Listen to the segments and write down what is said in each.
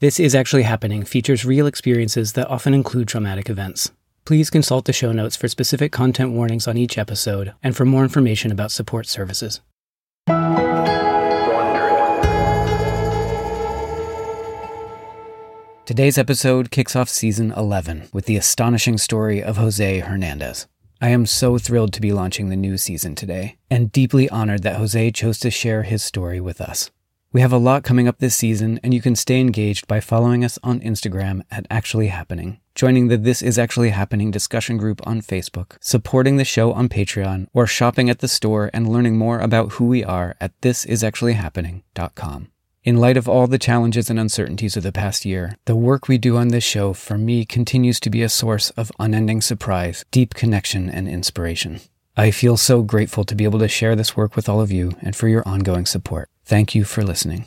This Is Actually Happening features real experiences that often include traumatic events. Please consult the show notes for specific content warnings on each episode and for more information about support services. Today's episode kicks off Season 11 with the astonishing story of Jose Hernandez. I am so thrilled to be launching the new season today, and deeply honored that Jose chose to share his story with us. We have a lot coming up this season, and you can stay engaged by following us on Instagram at Actually Happening, joining the This Is Actually Happening discussion group on Facebook, supporting the show on Patreon, or shopping at the store and learning more about who we are at thisisactuallyhappening.com. In light of all the challenges and uncertainties of the past year, the work we do on this show for me continues to be a source of unending surprise, deep connection, and inspiration. I feel so grateful to be able to share this work with all of you and for your ongoing support. Thank you for listening.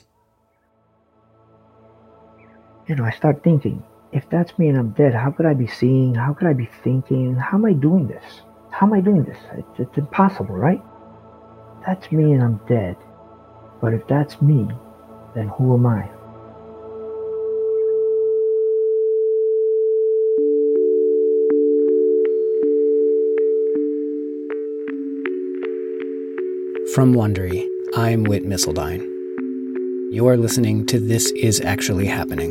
I start thinking, if that's me and I'm dead, how could I be seeing? How could I be thinking? How am I doing this? How am I doing this? It's impossible, right? That's me and I'm dead. But if that's me, then who am I? From Wondery, I'm Whit Missildine. You are listening to This Is Actually Happening.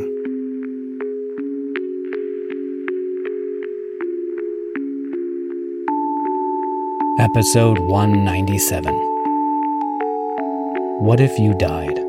Episode 197. What if you died?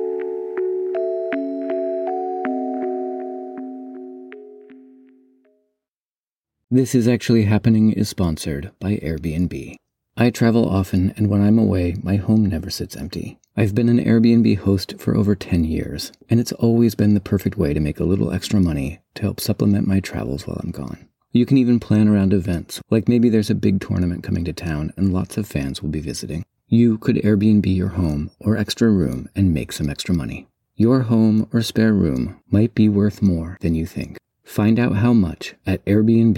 This Is Actually Happening is sponsored by Airbnb. I travel often, and when I'm away, my home never sits empty. I've been an Airbnb host for over 10 years, and it's always been the perfect way to make a little extra money to help supplement my travels while I'm gone. You can even plan around events, like maybe there's a big tournament coming to town and lots of fans will be visiting. You could Airbnb your home or extra room and make some extra money. Your home or spare room might be worth more than you think. Find out how much at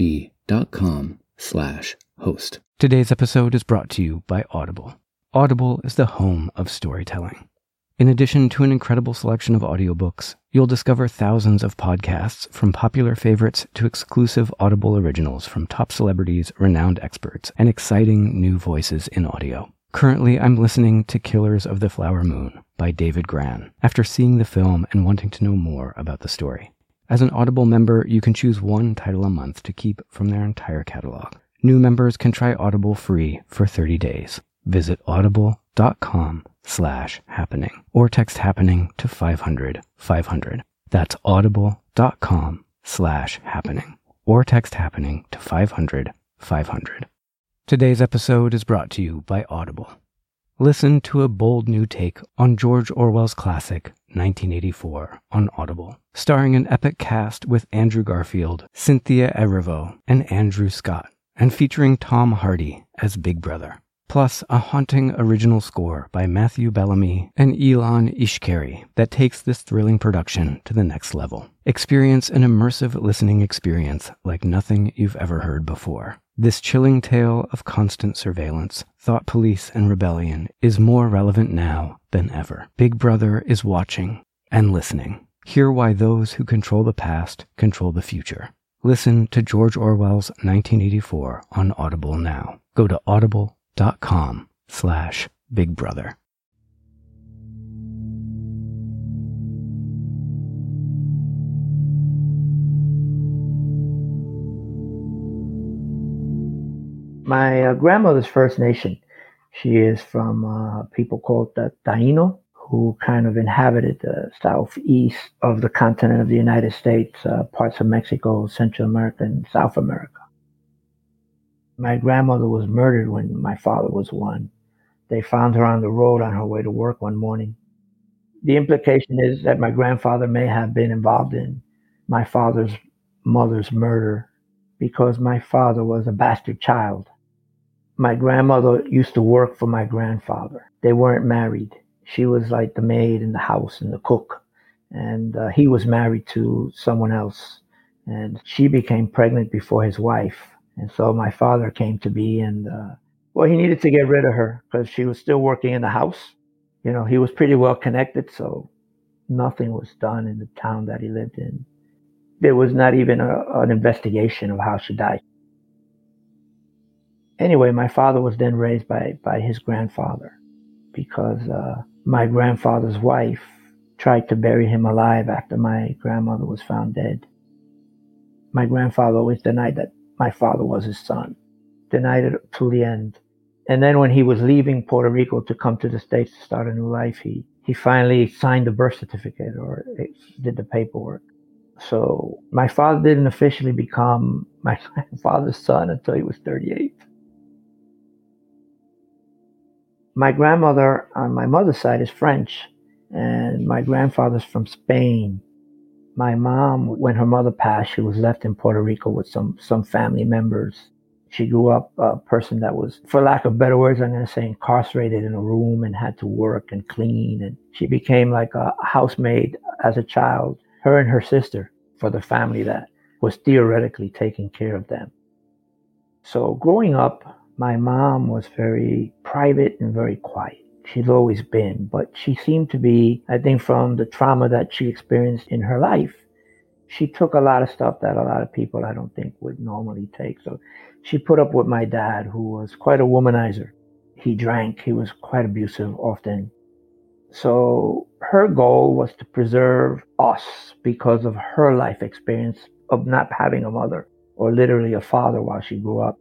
airbnb.com/host. Today's episode is brought to you by Audible. Audible is the home of storytelling. In addition to an incredible selection of audiobooks, you'll discover thousands of podcasts from popular favorites to exclusive Audible originals from top celebrities, renowned experts, and exciting new voices in audio. Currently, I'm listening to Killers of the Flower Moon by David Grann after seeing the film and wanting to know more about the story. As an Audible member, you can choose one title a month to keep from their entire catalog. New members can try Audible free for 30 days. Visit audible.com/happening or text happening to 500-500. That's audible.com/happening or text happening to 500-500. Today's episode is brought to you by Audible. Listen to a bold new take on George Orwell's classic 1984 on Audible, starring an epic cast with Andrew Garfield, Cynthia Erivo, and Andrew Scott, and featuring Tom Hardy as Big Brother, plus a haunting original score by Matthew Bellamy and Ilan Ishkeri that takes this thrilling production to the next level. Experience an immersive listening experience like nothing you've ever heard before. This chilling tale of constant surveillance, thought police, and rebellion is more relevant now than ever. Big Brother is watching and listening. Hear why those who control the past control the future. Listen to George Orwell's 1984 on Audible now. Go to audible.com/bigbrother. My grandmother's First Nation. She is from people called the Taino, who kind of inhabited the southeast of the continent of the United States, parts of Mexico, Central America, and South America. My grandmother was murdered when my father was 1. They found her on the road on her way to work one morning. The implication is that my grandfather may have been involved in my father's mother's murder because my father was a bastard child. My grandmother used to work for my grandfather. They weren't married. She was like the maid in the house and the cook. And he was married to someone else. And she became pregnant before his wife. And so my father came to be and, he needed to get rid of her because she was still working in the house. He was pretty well connected. So Nothing was done in the town that he lived in. There was not even an investigation of how she died. Anyway, my father was then raised by his grandfather because my grandfather's wife tried to bury him alive after my grandmother was found dead. My grandfather always denied that my father was his son, denied it till the end. And then when he was leaving Puerto Rico to come to the States to start a new life, he finally signed the birth certificate or did the paperwork. So my father didn't officially become my grandfather's son until he was 38. My grandmother on my mother's side is French, and my grandfather's from Spain. My mom, when her mother passed, she was left in Puerto Rico with some family members. She grew up a person that was, for lack of better words, I'm going to say incarcerated in a room and had to work and clean. And she became like a housemaid as a child, her and her sister, for the family that was theoretically taking care of them. So growing up, my mom was very private and very quiet. She's always been, but she seemed to be, I think from the trauma that she experienced in her life, she took a lot of stuff that a lot of people I don't think would normally take. So she put up with my dad, who was quite a womanizer. He drank, he was quite abusive often. So her goal was to preserve us because of her life experience of not having a mother or literally a father while she grew up.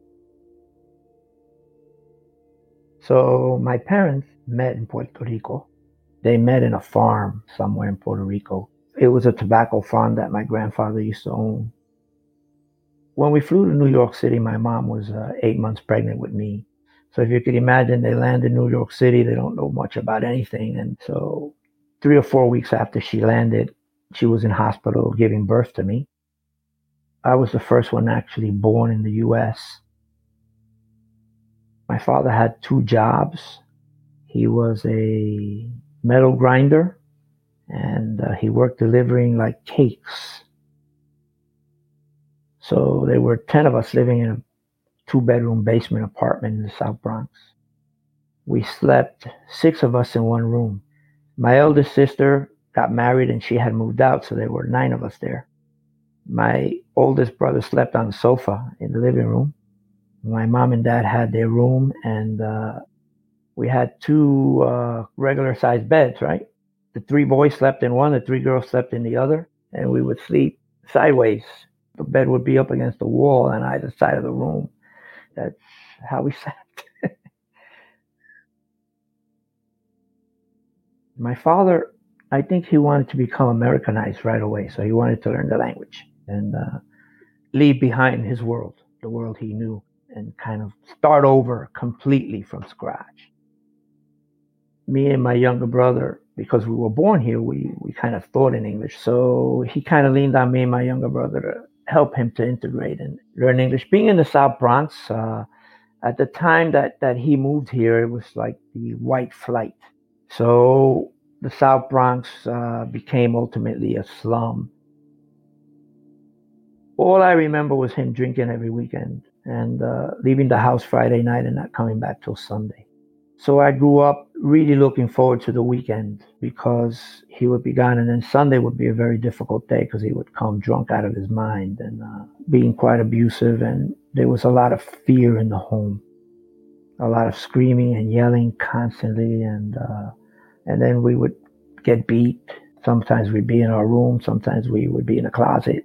So my parents met in Puerto Rico. They met in a farm somewhere in Puerto Rico. It was a tobacco farm that my grandfather used to own. When we flew to New York City, my mom was 8 months pregnant with me. So if you could imagine, they land in New York City, they don't know much about anything. And so 3 or 4 weeks after she landed, she was in hospital giving birth to me. I was the first one actually born in the U.S. My father had 2 jobs. He was a metal grinder, and he worked delivering like cakes. So there were 10 of us living in a 2-bedroom basement apartment in the South Bronx. We slept, 6 of us in one room. My eldest sister got married and she had moved out, so there were 9 of us there. My oldest brother slept on the sofa in the living room. My mom and dad had their room, and we had 2 regular-sized beds, right? The 3 boys slept in one, the 3 girls slept in the other, and we would sleep sideways. The bed would be up against the wall on either side of the room. That's how we slept. My father, I think he wanted to become Americanized right away, so he wanted to learn the language and leave behind his world, the world he knew, and kind of start over completely from scratch. Me and my younger brother, because we were born here, we kind of thought in English. So he kind of leaned on me and my younger brother to help him to integrate and learn English. Being in the South Bronx, at the time that he moved here, it was like the white flight. So the South Bronx became ultimately a slum. All I remember was him drinking every weekend and leaving the house Friday night and not coming back till Sunday. So I grew up really looking forward to the weekend because he would be gone, and then Sunday would be a very difficult day because he would come drunk out of his mind and being quite abusive, and there was a lot of fear in the home, a lot of screaming and yelling constantly, and then we would get beat. Sometimes we'd be in our room, sometimes we would be in a closet.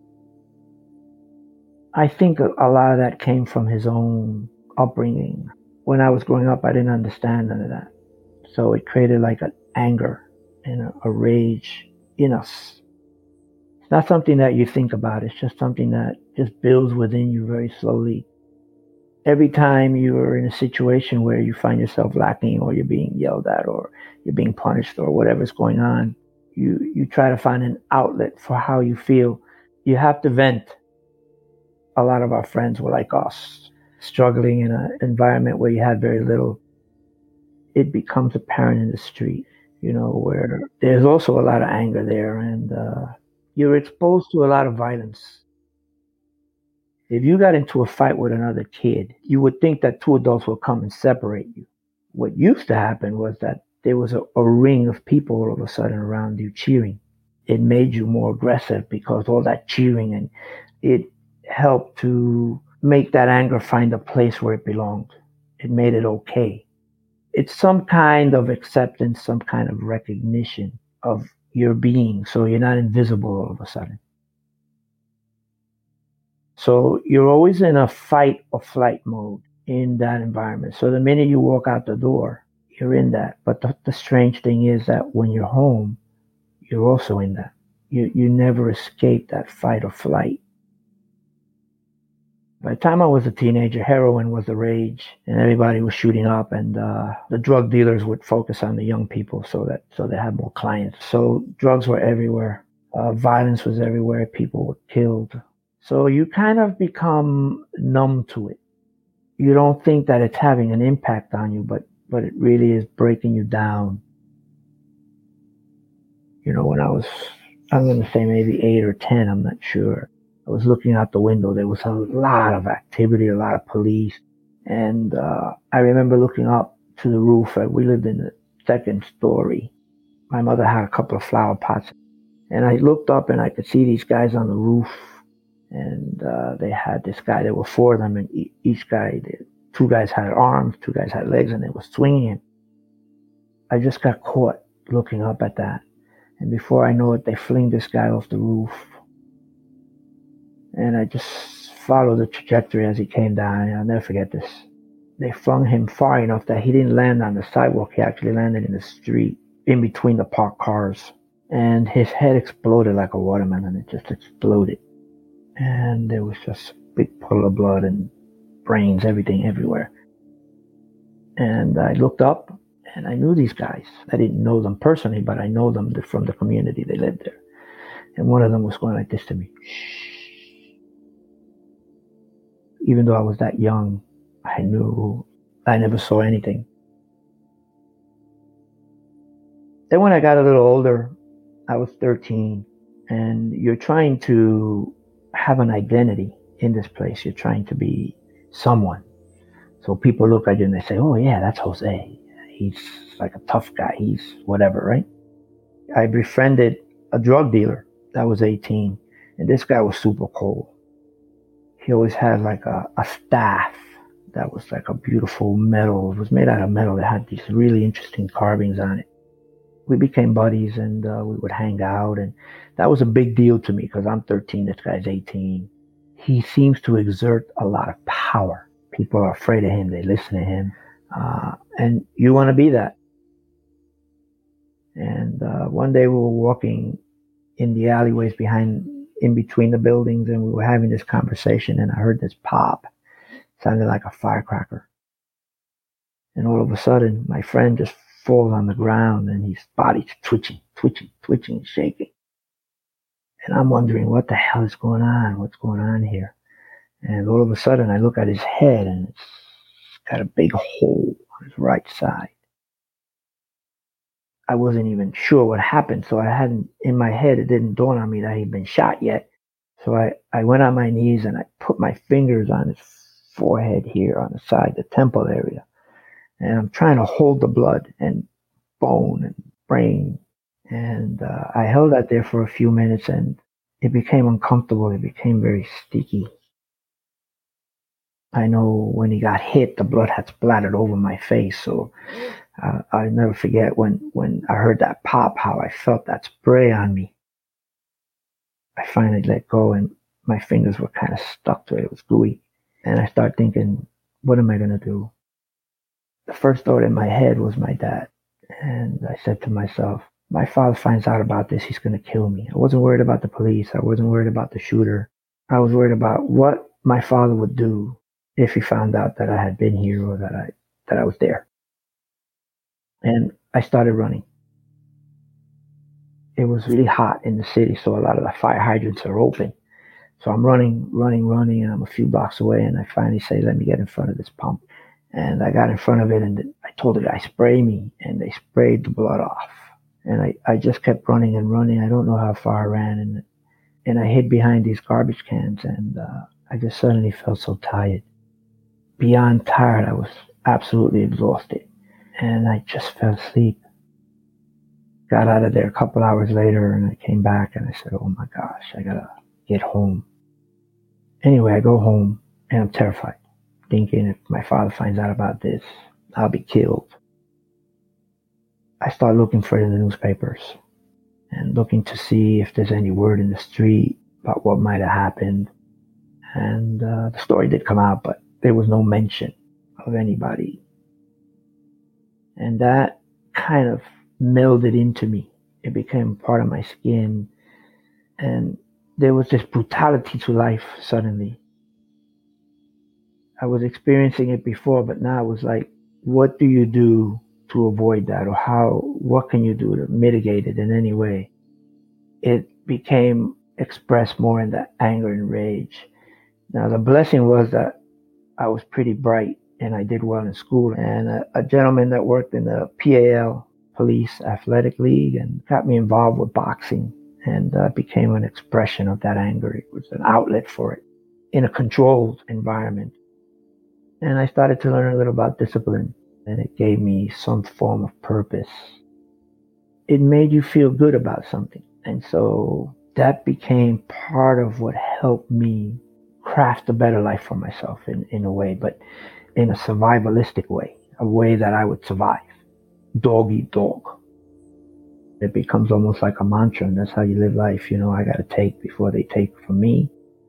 I think a lot of that came from his own upbringing. When I was growing up, I didn't understand none of that. So it created like an anger and a rage in us. It's not something that you think about. It's just something that just builds within you very slowly. Every time you're in a situation where you find yourself lacking, or you're being yelled at, or you're being punished, or whatever's going on, you try to find an outlet for how you feel. You have to vent. A lot of our friends were like us, struggling in an environment where you had very little. It becomes apparent in the street, where there's also a lot of anger there, and you're exposed to a lot of violence. If you got into a fight with another kid, you would think that 2 adults will come and separate you. What used to happen was that there was a ring of people all of a sudden around you cheering. It made you more aggressive because all that cheering, and it helped to make that anger find a place where it belonged. It made it okay. It's some kind of acceptance, some kind of recognition of your being, so you're not invisible all of a sudden. So you're always in a fight or flight mode in that environment. So the minute you walk out the door, you're in that. But the strange thing is that when you're home, you're also in that. You never escape that fight or flight. By the time I was a teenager, heroin was the rage, and everybody was shooting up, and the drug dealers would focus on the young people so they had more clients. So drugs were everywhere. Violence was everywhere. People were killed. So you kind of become numb to it. You don't think that it's having an impact on you, but it really is breaking you down. You know, when I'm going to say maybe 8 or 10, I'm not sure. I was looking out the window. There was a lot of activity, a lot of police. And I remember looking up to the roof. We lived in the second story. My mother had a couple of flower pots. And I looked up and I could see these guys on the roof. And they had this guy. There were 4 of them. And each guy, 2 guys had arms, 2 guys had legs, and they were swinging him. I just got caught looking up at that. And before I know it, they fling this guy off the roof. And I just followed the trajectory as he came down. And I'll never forget this. They flung him far enough that he didn't land on the sidewalk. He actually landed in the street in between the parked cars. And his head exploded like a watermelon. It just exploded. And there was just a big puddle of blood and brains, everything everywhere. And I looked up and I knew these guys. I didn't know them personally, but I know them from the community. They lived there. And one of them was going like this to me. Shh. Even though I was that young, I knew I never saw anything. Then when I got a little older, I was 13, and you're trying to have an identity in this place. You're trying to be someone. So people look at you and they say, oh yeah, that's Jose. He's like a tough guy. He's whatever, right? I befriended a drug dealer that was 18, and this guy was super cool. He always had like a staff that was like a beautiful metal. It was made out of metal. It had these really interesting carvings on it. We became buddies, and we would hang out, and that was a big deal to me because I'm 13, this guy's 18. He seems to exert a lot of power. People are afraid of him. They listen to him. And you want to be that. And one day we were walking in the alleyways in between the buildings, and we were having this conversation, and I heard this pop. It sounded like a firecracker. And all of a sudden, my friend just falls on the ground, and his body's twitching, shaking. And I'm wondering, what the hell is going on? What's going on here? And all of a sudden, I look at his head, and it's got a big hole on his right side. I wasn't even sure what happened, so in my head, it didn't dawn on me that he'd been shot yet. So I went on my knees and I put my fingers on his forehead here on the side, the temple area. And I'm trying to hold the blood and bone and brain. And I held that there for a few minutes, and it became uncomfortable. It became very sticky. I know when he got hit, the blood had splattered over my face, so I'll never forget when I heard that pop, how I felt that spray on me. I finally let go, and my fingers were kind of stuck to it. It was gooey. And I started thinking, what am I going to do? The first thought in my head was my dad. And I said to myself, my father finds out about this, he's going to kill me. I wasn't worried about the police. I wasn't worried about the shooter. I was worried about what my father would do if he found out that I had been here or that I was there. And I started running. It was really hot in the city, so a lot of the fire hydrants are open. So I'm running, and I'm a few blocks away, and I finally say, let me get in front of this pump. And I got in front of it, and I told the guy, spray me, and they sprayed the blood off. And I just kept running and running. I don't know how far I ran, and I hid behind these garbage cans, and I just suddenly felt so tired. Beyond tired, I was absolutely exhausted. And I just fell asleep. got out of there a couple hours later, and I came back and I said, oh my gosh, I gotta get home. Anyway, I go home and I'm terrified, thinking if my father finds out about this, I'll be killed. I start looking for it in the newspapers and looking to see if there's any word in the street about what might have happened. And the story did come out, but there was no mention of anybody. And that kind of melded into me. It became part of my skin. And there was this brutality to life suddenly. I was experiencing it before, but now it was like, what do you do to avoid that? Or what can you do to mitigate it in any way? It became expressed more in that anger and rage. Now, the blessing was that I was pretty bright and I did well in school. And a gentleman that worked in the PAL, Police Athletic League, and got me involved with boxing, and became an expression of that anger. It was an outlet for it in a controlled environment. And I started to learn a little about discipline, and it gave me some form of purpose. It made you feel good about something. And so that became part of what helped me craft a better life for myself in a way, but in a survivalistic way, a way that I would survive. Dog eat dog. It becomes almost like a mantra, and that's how you live life. I got to take before they take from me.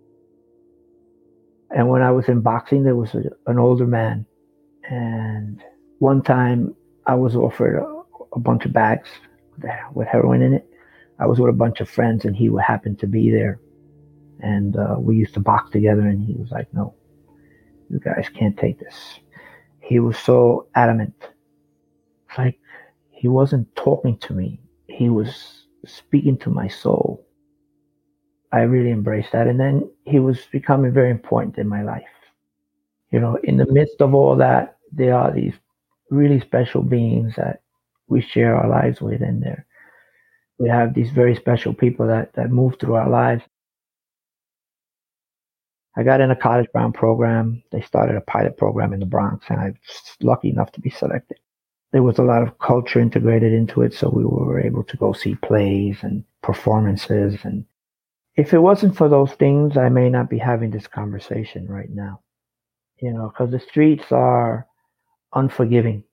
And when I was in boxing, there was an older man. And one time I was offered a bunch of bags with heroin in it. I was with a bunch of friends and he happened to be there. And we used to box together, and he was like, no, you guys can't take this. He was so adamant. It's like he wasn't talking to me. He was speaking to my soul. I really embraced that. And then he was becoming very important in my life. In the midst of all that, there are these really special beings that we share our lives with, and we have these very special people that move through our lives. I got in a College Bound program. They started a pilot program in the Bronx, and I was lucky enough to be selected. There was a lot of culture integrated into it, so we were able to go see plays and performances. And if it wasn't for those things, I may not be having this conversation right now, because the streets are unforgiving.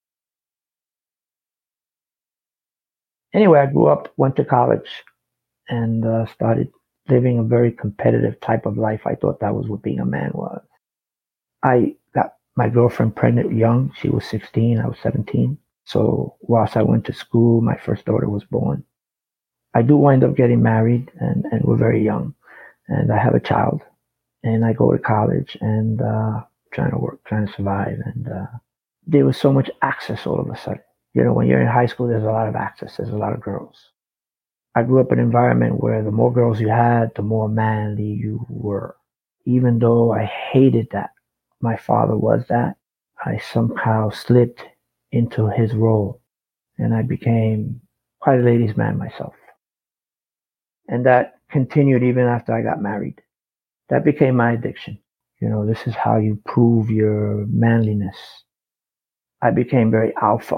Anyway, I grew up, went to college, and started living a very competitive type of life. I thought that was what being a man was. I got my girlfriend pregnant young. She was 16. I was 17. So whilst I went to school, my first daughter was born. I do wind up getting married, and we're very young. And I have a child. And I go to college and trying to work, trying to survive. And there was so much access all of a sudden. When you're in high school, there's a lot of access. There's a lot of girls. I grew up in an environment where the more girls you had, the more manly you were. Even though I hated that, my father was that, I somehow slipped into his role, and I became quite a ladies' man myself. And that continued even after I got married. That became my addiction. This is how you prove your manliness. I became very alpha.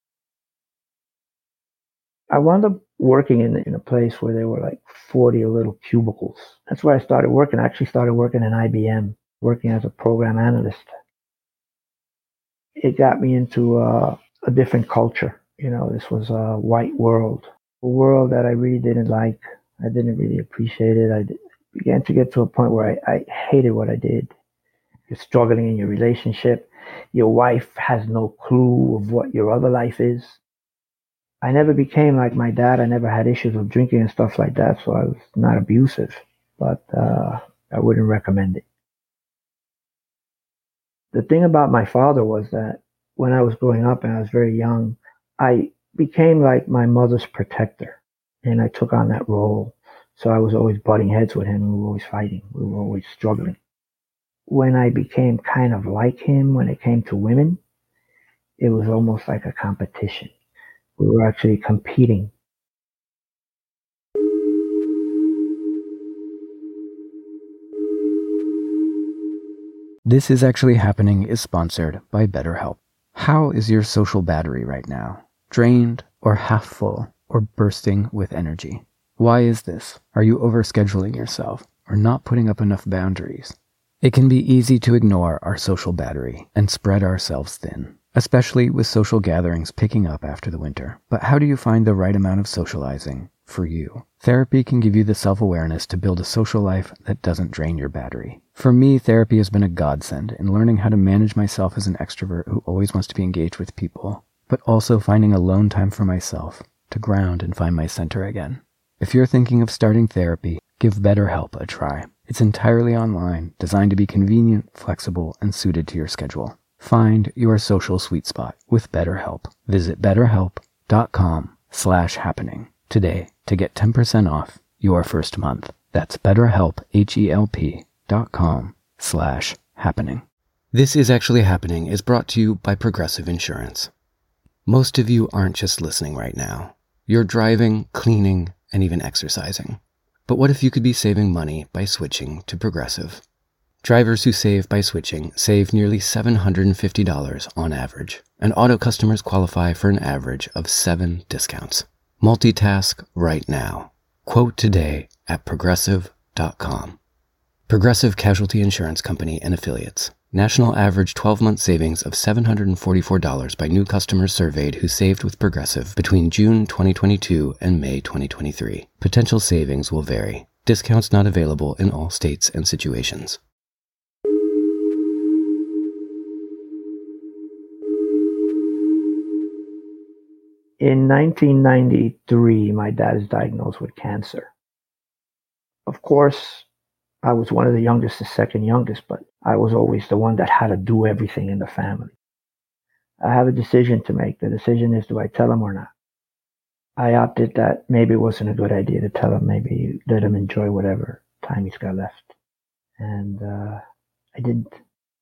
I wound up working in a place where there were like 40 little cubicles. That's where I started working. I actually started working in IBM, working as a program analyst. It got me into a different culture. This was a white world, a world that I really didn't like. I didn't really appreciate it. I began to get to a point where I hated what I did. You're struggling in your relationship. Your wife has no clue of what your other life is. I never became like my dad. I never had issues with drinking and stuff like that, so I was not abusive, but I wouldn't recommend it. The thing about my father was that when I was growing up and I was very young, I became like my mother's protector, and I took on that role. So I was always butting heads with him. We were always fighting. We were always struggling. When I became kind of like him when it came to women, it was almost like a competition. We were actually competing. This Is Actually Happening is sponsored by BetterHelp. How is your social battery right now? Drained or half full? or bursting with energy. Why is this? Are you overscheduling yourself or not putting up enough boundaries? It can be easy to ignore our social battery and spread ourselves thin, especially with social gatherings picking up after the winter. But how do you find the right amount of socializing for you? Therapy can give you the self-awareness to build a social life that doesn't drain your battery. For me, therapy has been a godsend in learning how to manage myself as an extrovert who always wants to be engaged with people, but also finding alone time for myself to ground and find my center again. If you're thinking of starting therapy, give BetterHelp a try. It's entirely online, designed to be convenient, flexible, and suited to your schedule. Find your social sweet spot with BetterHelp. Visit betterhelp.com/happening today to get 10% off your first month. That's BetterHelp, HELP.com/happening. This Is Actually Happening is brought to you by Progressive Insurance. Most of you aren't just listening right now. You're driving, cleaning, and even exercising. But what if you could be saving money by switching to Progressive? Drivers who save by switching save nearly $750 on average, and auto customers qualify for an average of 7 discounts. Multitask right now. Quote today at Progressive.com. Progressive Casualty Insurance Company and Affiliates. National average 12-month savings of $744 by new customers surveyed who saved with Progressive between June 2022 and May 2023. Potential savings will vary. Discounts not available in all states and situations. In 1993, my dad is diagnosed with cancer. Of course, I was one of the youngest, the second youngest, but I was always the one that had to do everything in the family. I have a decision to make. The decision is, do I tell him or not? I opted that maybe it wasn't a good idea to tell him. Maybe let him enjoy whatever time he's got left. And I didn't.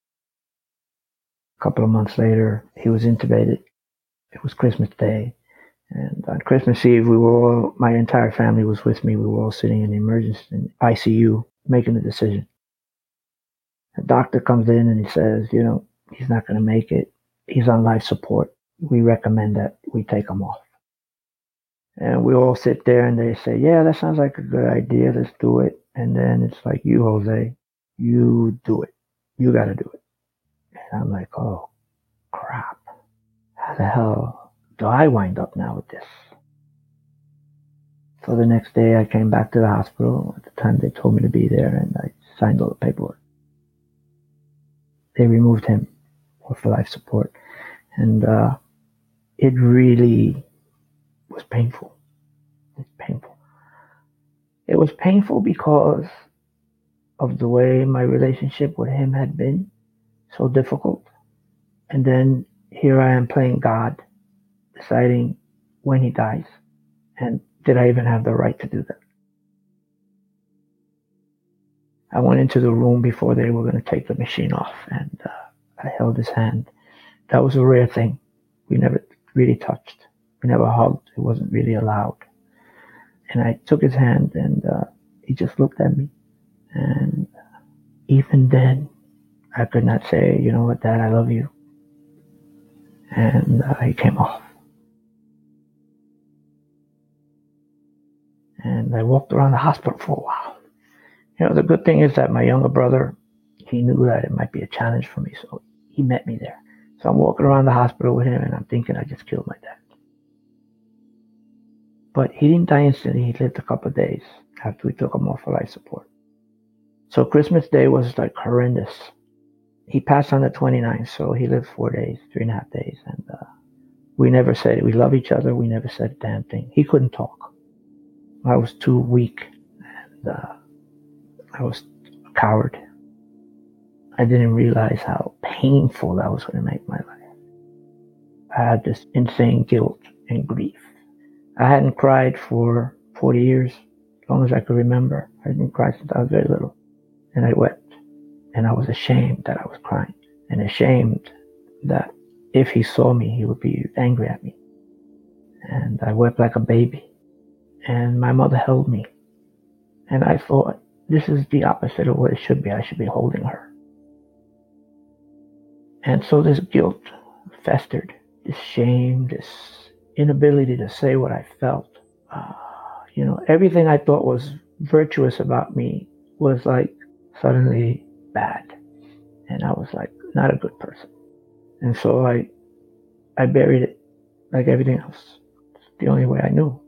A couple of months later, he was intubated. It was Christmas Day. And on Christmas Eve, my entire family was with me. We were all sitting in the emergency ICU making the decision. The doctor comes in and he says, he's not going to make it. He's on life support. We recommend that we take him off. And we all sit there and they say, yeah, that sounds like a good idea. Let's do it. And then it's like, you, Jose, you do it. You got to do it. And I'm like, oh, crap. How the hell do I wind up now with this? So the next day I came back to the hospital. At the time they told me to be there, and I signed all the paperwork. They removed him for life support. And it really was painful. It's painful. It was painful because of the way my relationship with him had been so difficult. And then here I am playing God, deciding when he dies. And did I even have the right to do that? I went into the room before they were going to take the machine off, and I held his hand. That was a rare thing. We never really touched. We never hugged. It wasn't really allowed. And I took his hand, and he just looked at me. And even then, I could not say, you know what, Dad, I love you. And he came off. And I walked around the hospital for a while. The good thing is that my younger brother, he knew that it might be a challenge for me, so he met me there. So I'm walking around the hospital with him, and I'm thinking I just killed my dad. But he didn't die instantly. He lived a couple of days after we took him off for life support. So Christmas Day was like horrendous. He passed on the 29th, so he lived 4 days, 3.5 days. And we never said it. We love each other. We never said a damn thing. He couldn't talk. I was too weak, and I was a coward. I didn't realize how painful that was going to make my life. I had this insane guilt and grief. I hadn't cried for 40 years, as long as I could remember. I didn't cry since I was very little. And I wept. And I was ashamed that I was crying. And ashamed that if he saw me, he would be angry at me. And I wept like a baby. And my mother held me. And I thought, this is the opposite of what it should be. I should be holding her. And so this guilt festered, this shame, this inability to say what I felt. uh, everything I thought was virtuous about me was like suddenly bad. And I was like, not a good person. And so I buried it like everything else. It's the only way I knew.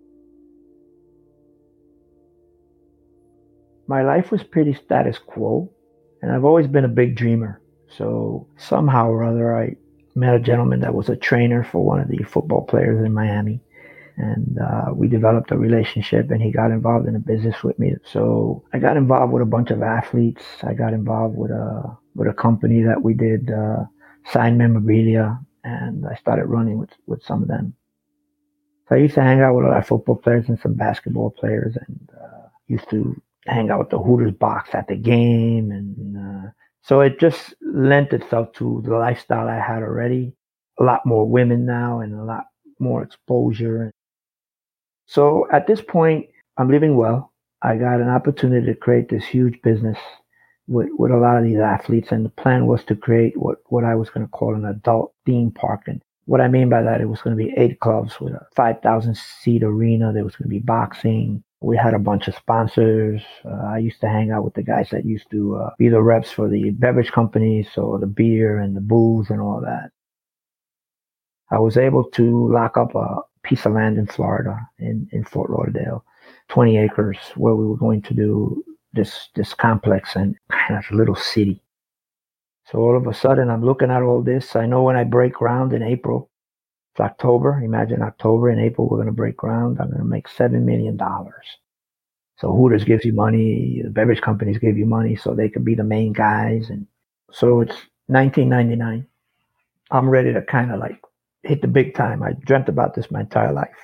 My life was pretty status quo, and I've always been a big dreamer. So somehow or other, I met a gentleman that was a trainer for one of the football players in Miami. And we developed a relationship, and he got involved in a business with me. So I got involved with a bunch of athletes. I got involved with a company that we did signed memorabilia, and I started running with some of them. So I used to hang out with a lot of football players and some basketball players, and used to hang out with the Hooters box at the game, and so it just lent itself to the lifestyle I had already. A lot more women now, and a lot more exposure. So at this point, I'm living well. I got an opportunity to create this huge business with a lot of these athletes. And the plan was to create what I was going to call an adult theme park. And what I mean by that, it was going to be 8 clubs with a 5,000 seat arena. There was going to be boxing. We had a bunch of sponsors. I used to hang out with the guys that used to be the reps for the beverage companies, so the beer and the booze and all that. I was able to lock up a piece of land in Florida, in Fort Lauderdale, 20 acres, where we were going to do this complex and kind of little city. So all of a sudden, I'm looking at all this. I know when I break ground in April, it's October. Imagine October. In April, we're going to break ground. I'm going to make $7 million. So Hooters gives you money. The beverage companies give you money so they can be the main guys. And so it's 1999. I'm ready to kind of like hit the big time. I dreamt about this my entire life.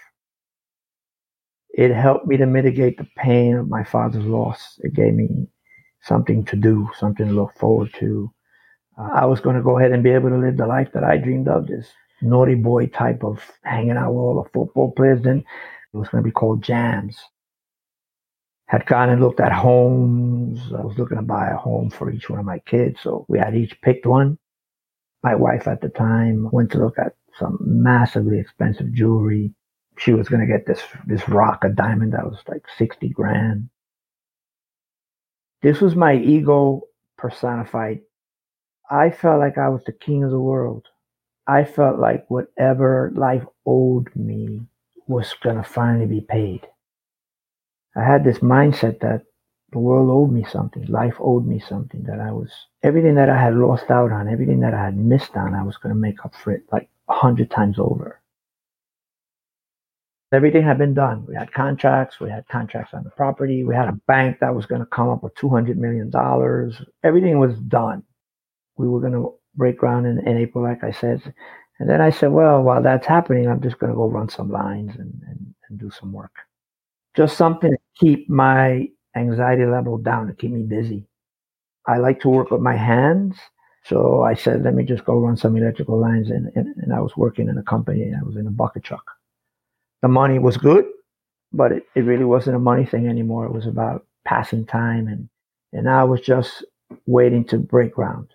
It helped me to mitigate the pain of my father's loss. It gave me something to do, something to look forward to. I was going to go ahead and be able to live the life that I dreamed of, this naughty boy type of hanging out with all the football players. Then it was going to be called Jams. Had gone and looked at homes. I was looking to buy a home for each one of my kids. So we had each picked one. My wife at the time went to look at some massively expensive jewelry. She was going to get this rock, a diamond that was like 60 grand. This was my ego personified. I felt like I was the king of the world. I felt like whatever life owed me was going to finally be paid. I had this mindset that the world owed me something. Life owed me something, that everything that I had lost out on, everything that I had missed on, I was going to make up for it like 100 times over. Everything had been done. We had contracts on the property. We had a bank that was going to come up with $200 million. Everything was done. We were going to break ground in April, like I said. And then I said, well, while that's happening, I'm just going to go run some lines and do some work. Just something to keep my anxiety level down, to keep me busy. I like to work with my hands. So I said, let me just go run some electrical lines. And I was working in a company. I was in a bucket truck. The money was good, but it really wasn't a money thing anymore. It was about passing time. And I was just waiting to break ground.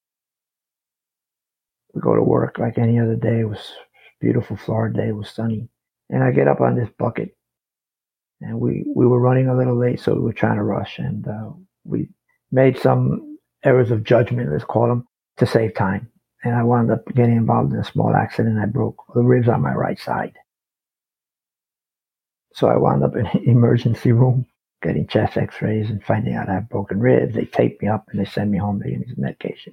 We go to work like any other day. It was a beautiful Florida day. It was sunny. And I get up on this bucket. And we were running a little late, so we were trying to rush. And we made some errors of judgment, let's call them, to save time. And I wound up getting involved in a small accident. I broke the ribs on my right side. So I wound up in an emergency room, getting chest x-rays and finding out I have broken ribs. They tape me up and they send me home. They give me some medication.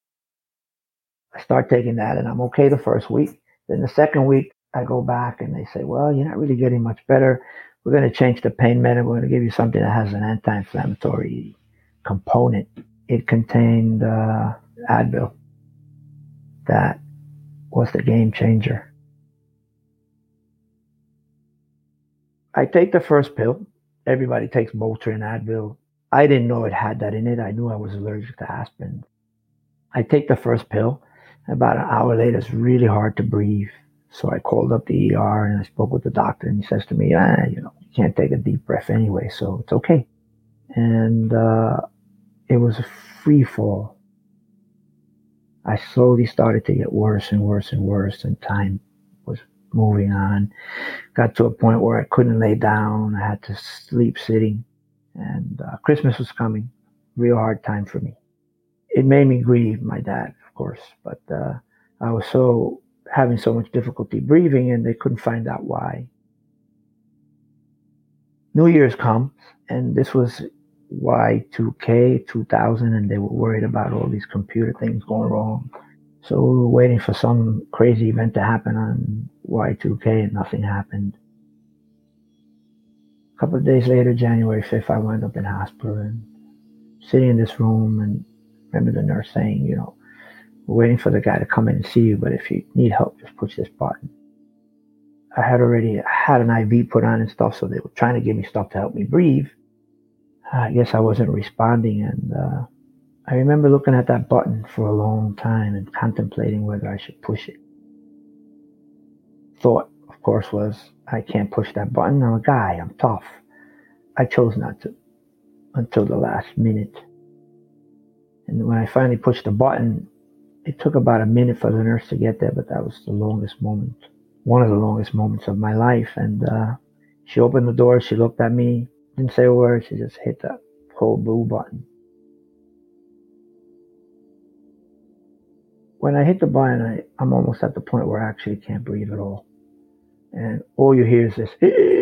I start taking that and I'm okay the first week. Then the second week, I go back and they say, well, you're not really getting much better. We're going to change the pain med. We're going to give you something that has an anti-inflammatory component. It contained Advil. That was the game changer. I take the first pill. Everybody takes Motrin, Advil. I didn't know it had that in it. I knew I was allergic to aspirin. I take the first pill. About an hour later, it's really hard to breathe. So I called up the ER and I spoke with the doctor, and he says to me, you can't take a deep breath anyway, so it's okay. And it was a free fall. I slowly started to get worse and worse and worse, and time was moving on. Got to a point where I couldn't lay down. I had to sleep sitting. And Christmas was coming. Real hard time for me. It made me grieve my dad, of course, but I was having so much difficulty breathing, and they couldn't find out why. New Year's comes, and this was Y2K 2000, and they were worried about all these computer things going wrong. So we were waiting for some crazy event to happen on Y2K, and nothing happened. A couple of days later, January 5th, I wound up in hospital and sitting in this room, and remember the nurse saying, we're waiting for the guy to come in and see you, but if you need help, just push this button. I had already had an IV put on and stuff, so they were trying to give me stuff to help me breathe. I guess I wasn't responding, and I remember looking at that button for a long time and contemplating whether I should push it. Thought, of course, was, I can't push that button. I'm a guy. I'm tough. I chose not to until the last minute. And when I finally pushed the button, it took about a minute for the nurse to get there, but that was the longest moment. One of the longest moments of my life. And she opened the door. She looked at me, didn't say a word. She just hit that whole blue button. When I hit the button, I'm almost at the point where I actually can't breathe at all. And all you hear is this,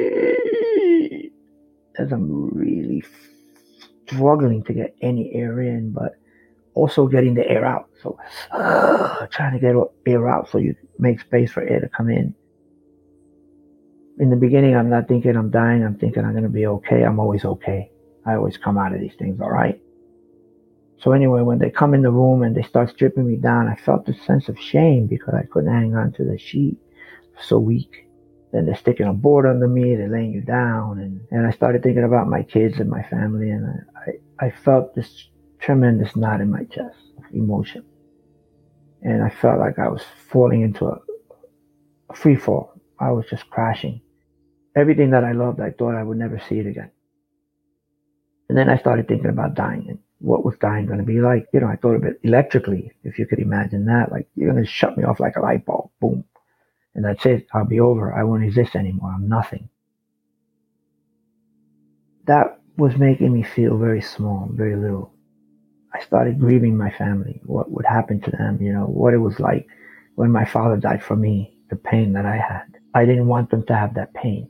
as I'm really struggling to get any air in, but also getting the air out. So trying to get air out so you make space for air to come in. In the beginning, I'm not thinking I'm dying. I'm thinking I'm going to be okay. I'm always okay. I always come out of these things all right. So anyway, when they come in the room and they start stripping me down, I felt this sense of shame because I couldn't hang on to the sheet. So weak. Then they're sticking a board under me. They're laying you down. And I started thinking about my kids and my family. And I felt this tremendous knot in my chest of emotion. And I felt like I was falling into a free fall. I was just crashing. Everything that I loved, I thought I would never see it again. And then I started thinking about dying and what was dying going to be like. I thought of it electrically, if you could imagine that. Like, you're going to shut me off like a light bulb. Boom. And that's it. I'll be over. I won't exist anymore. I'm nothing. That was making me feel very small, very little. I started grieving my family, what would happen to them, what it was like when my father died for me, the pain that I had. I didn't want them to have that pain.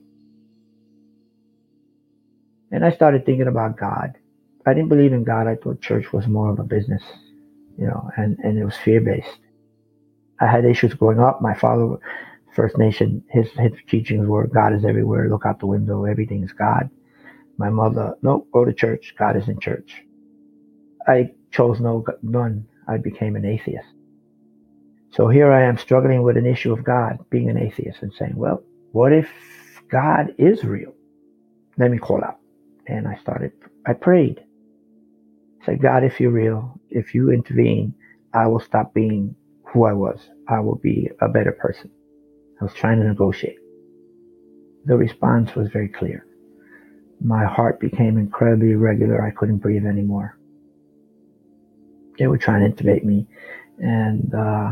And I started thinking about God. I didn't believe in God. I thought church was more of a business, and it was fear-based. I had issues growing up. My father, First Nation, his teachings were God is everywhere, look out the window, everything is God. My mother, no, go to church, God is in church. I chose none. I became an atheist. So here I am struggling with an issue of God, being an atheist, and saying, well, what if God is real? Let me call out. And I prayed. I said, God, if you're real, if you intervene, I will stop being who I was. I will be a better person. I was trying to negotiate. The response was very clear. My heart became incredibly irregular. I couldn't breathe anymore. They were trying to intubate me, and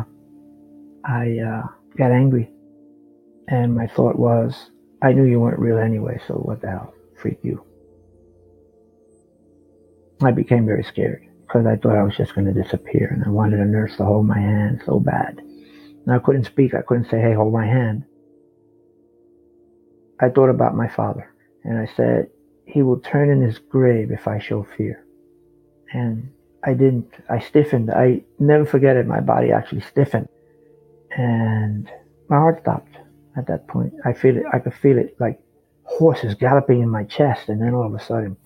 I got angry. And my thought was, I knew you weren't real anyway, so what the hell? Freak you. I became very scared because I thought I was just going to disappear, and I wanted a nurse to hold my hand so bad. And I couldn't speak. I couldn't say, hey, hold my hand. I thought about my father, and I said, he will turn in his grave if I show fear. And I didn't. I stiffened. I never forget it. My body actually stiffened. And my heart stopped at that point. I could feel it like horses galloping in my chest. And then all of a sudden,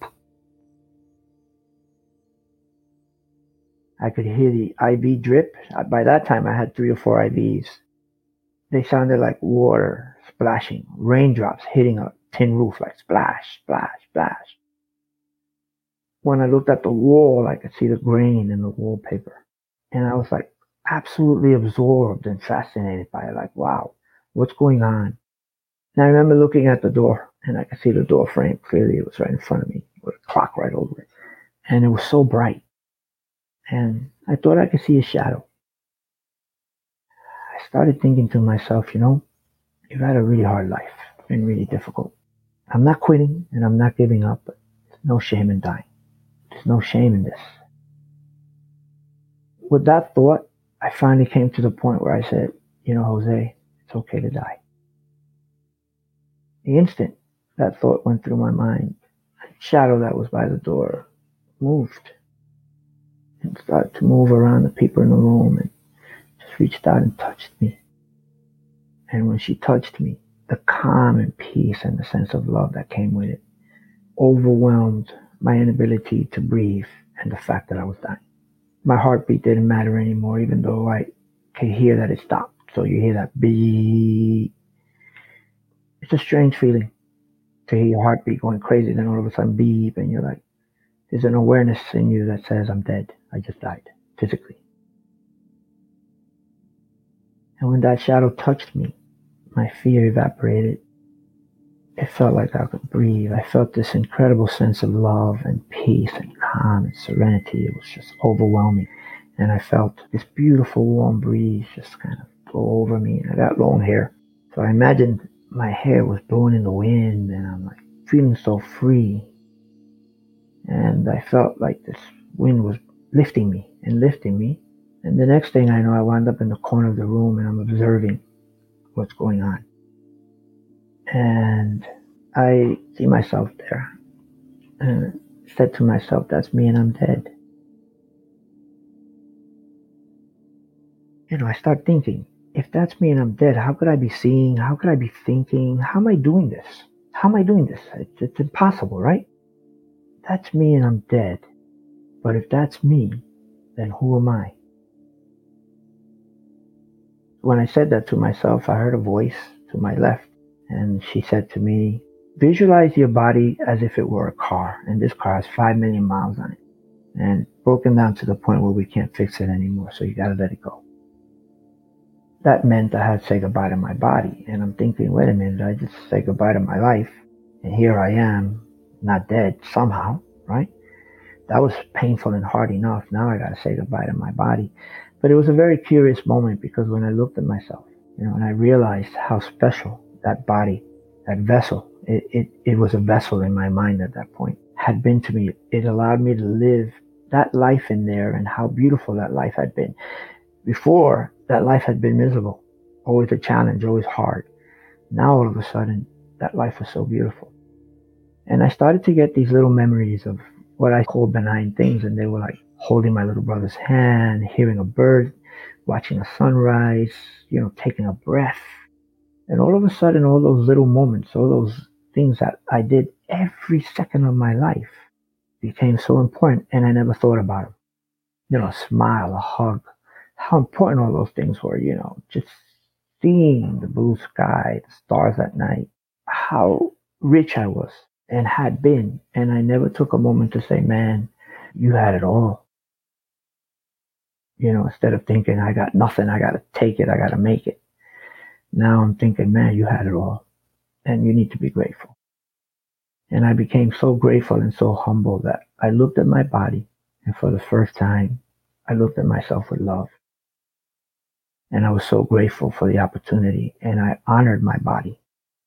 I could hear the IV drip. By that time, I had 3 or 4 IVs. They sounded like water splashing, raindrops hitting a tin roof, like splash, splash, splash. When I looked at the wall, I could see the grain in the wallpaper. And I was like absolutely absorbed and fascinated by it. Like, wow, what's going on? And I remember looking at the door, and I could see the door frame clearly. It was right in front of me with a clock right over it. And it was so bright. And I thought I could see a shadow. I started thinking to myself, you've had a really hard life. It's been really difficult. I'm not quitting and I'm not giving up, but there's no shame in dying. There's no shame in this. With that thought, I finally came to the point where I said, Jose, it's okay to die. The instant that thought went through my mind, the shadow that was by the door moved and started to move around the people in the room and just reached out and touched me. And when she touched me, the calm and peace and the sense of love that came with it overwhelmed my inability to breathe and the fact that I was dying. My heartbeat didn't matter anymore, even though I could hear that it stopped. So you hear that beep. It's a strange feeling to hear your heartbeat going crazy, then all of a sudden beep, and you're like, there's an awareness in you that says, I'm dead. I just died, physically. And when that shadow touched me, my fear evaporated. It felt like I could breathe. I felt this incredible sense of love and peace and calm and serenity. It was just overwhelming. And I felt this beautiful warm breeze just kind of blow over me. I got long hair. So I imagined my hair was blowing in the wind and I'm like feeling so free. And I felt like this wind was lifting me and lifting me. And the next thing I know, I wound up in the corner of the room and I'm observing what's going on. And I see myself there and said to myself, that's me and I'm dead. I start thinking, if that's me and I'm dead, how could I be seeing? How could I be thinking? How am I doing this? How am I doing this? It's impossible, right? That's me and I'm dead. But if that's me, then who am I? When I said that to myself, I heard a voice to my left. And she said to me, visualize your body as if it were a car. And this car has 5 million miles on it. And broken down to the point where we can't fix it anymore. So you got to let it go. That meant I had to say goodbye to my body. And I'm thinking, wait a minute, I just say goodbye to my life. And here I am, not dead somehow, right? That was painful and hard enough. Now I got to say goodbye to my body. But it was a very curious moment because when I looked at myself, and I realized how special that body, that vessel, it was a vessel in my mind at that point, had been to me. It allowed me to live that life in there and how beautiful that life had been. Before, that life had been miserable, always a challenge, always hard. Now all of a sudden, that life was so beautiful. And I started to get these little memories of what I call benign things, and they were like holding my little brother's hand, hearing a bird, watching a sunrise, taking a breath. And all of a sudden, all those little moments, all those things that I did every second of my life became so important, and I never thought about them. A smile, a hug, how important all those things were, just seeing the blue sky, the stars at night, how rich I was and had been. And I never took a moment to say, man, you had it all. Instead of thinking, I got nothing, I got to take it, I got to make it. Now I'm thinking, man, you had it all and you need to be grateful. And I became so grateful and so humble that I looked at my body, and for the first time, I looked at myself with love. And I was so grateful for the opportunity, and I honored my body.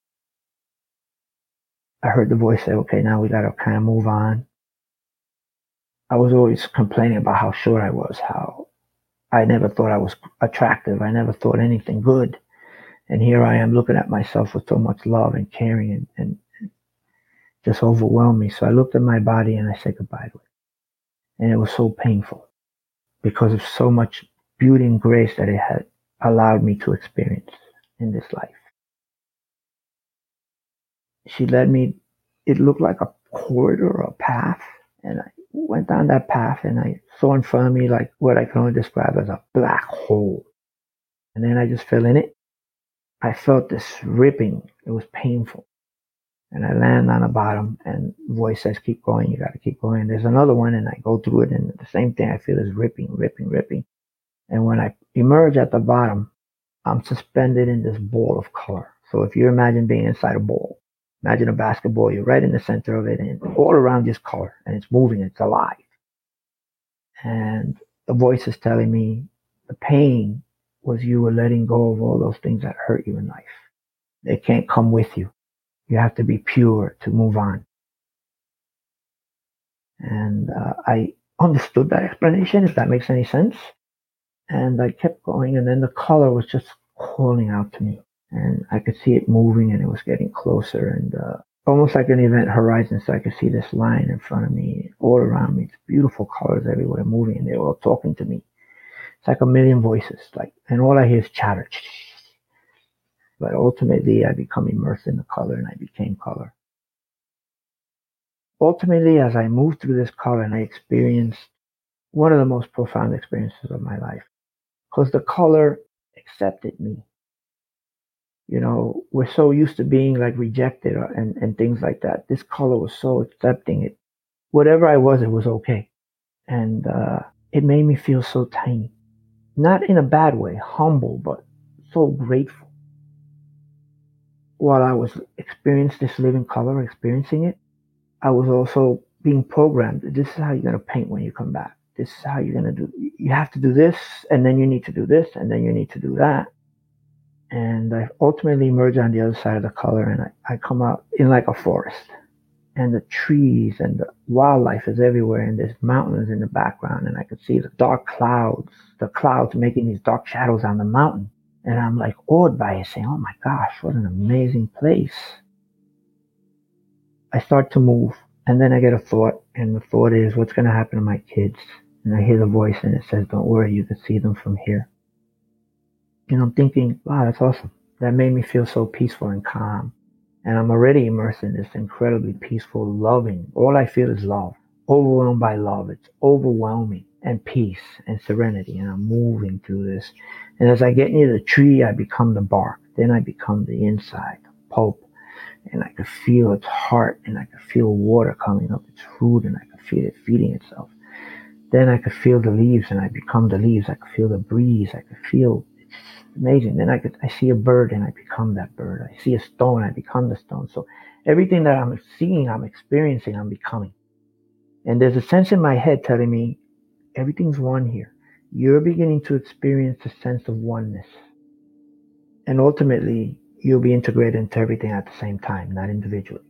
I heard the voice say, okay, now we got to kind of move on. I was always complaining about how short I was, how I never thought I was attractive. I never thought anything good. And here I am looking at myself with so much love and caring and just overwhelmed me. So I looked at my body and I said goodbye to it. And it was so painful because of so much beauty and grace that it had allowed me to experience in this life. She led me, it looked like a corridor or a path. And I went down that path and I saw in front of me like what I can only describe as a black hole. And then I just fell in it. I felt this ripping. It was painful. And I land on the bottom and the voice says, keep going. You got to keep going. There's another one and I go through it and the same thing I feel is ripping. And when I emerge at the bottom, I'm suspended in this ball of color. So if you imagine being inside a ball, imagine a basketball, you're right in the center of it and all around is color and it's moving, it's alive. And the voice is telling me the pain was you were letting go of all those things that hurt you in life. They can't come with you. You have to be pure to move on. And I understood that explanation, if that makes any sense. And I kept going, and then the color was just calling out to me. And I could see it moving, and it was getting closer, and almost like an event horizon. So I could see this line in front of me, all around me. It's beautiful colors everywhere moving, and they were all talking to me. It's like a million voices, and all I hear is chatter. But ultimately, I become immersed in the color, and I became color. Ultimately, as I moved through this color, and I experienced one of the most profound experiences of my life, because the color accepted me. We're so used to being like rejected and things like that. This color was so accepting. It, whatever I was, it was okay. And it made me feel so tiny. Not in a bad way, humble, but so grateful. While I was experiencing this living color, experiencing it, I was also being programmed. This is how you're going to paint when you come back. This is how you're going to do. You have to do this, and then you need to do this, and then you need to do that. And I ultimately emerge on the other side of the color, and I come out in like a forest. And the trees and the wildlife is everywhere, and there's mountains in the background, and I could see the clouds making these dark shadows on the mountain. And I'm like awed by it, saying, oh my gosh, what an amazing place. I start to move, and then I get a thought, and the thought is, what's going to happen to my kids? And I hear the voice, and it says, don't worry, you can see them from here. And I'm thinking, wow, that's awesome. That made me feel so peaceful and calm. And I'm already immersed in this incredibly peaceful, loving. All I feel is love, overwhelmed by love. It's overwhelming, and peace and serenity. And I'm moving through this. And as I get near the tree, I become the bark. Then I become the inside, the pulp. And I could feel its heart, and I could feel water coming up its root, and I could feel it feeding itself. Then I could feel the leaves, and I become the leaves. I could feel the breeze. I could feel, it's amazing. Then I see a bird, and I become that bird. I see a stone, I become the stone. So everything that I'm seeing, I'm experiencing, I'm becoming. And there's a sense in my head telling me, everything's one here. You're beginning to experience a sense of oneness. And ultimately, you'll be integrated into everything at the same time, not individually.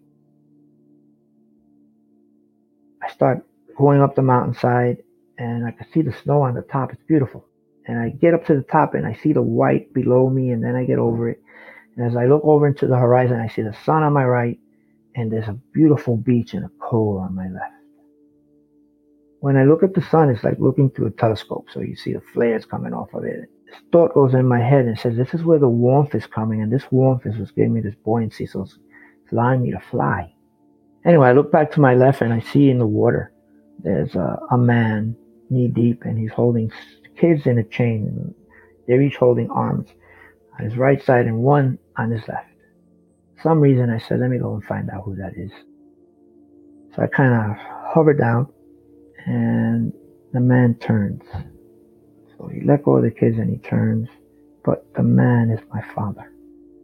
I start going up the mountainside, and I can see the snow on the top. It's beautiful. And I get up to the top, and I see the white below me, and then I get over it. And as I look over into the horizon, I see the sun on my right, and there's a beautiful beach and a cove on my left. When I look at the sun, it's like looking through a telescope, so you see the flares coming off of it. This thought goes in my head and says, this is where the warmth is coming, and this warmth is what's giving me this buoyancy, so it's allowing me to fly. Anyway, I look back to my left, and I see in the water, there's a man knee deep, and he's holding kids in a chain. They're each holding arms on his right side and one on his left. For some reason, I said, let me go and find out who that is. So I kind of hover down, and the man turns. So he let go of the kids and he turns, but the man is my father.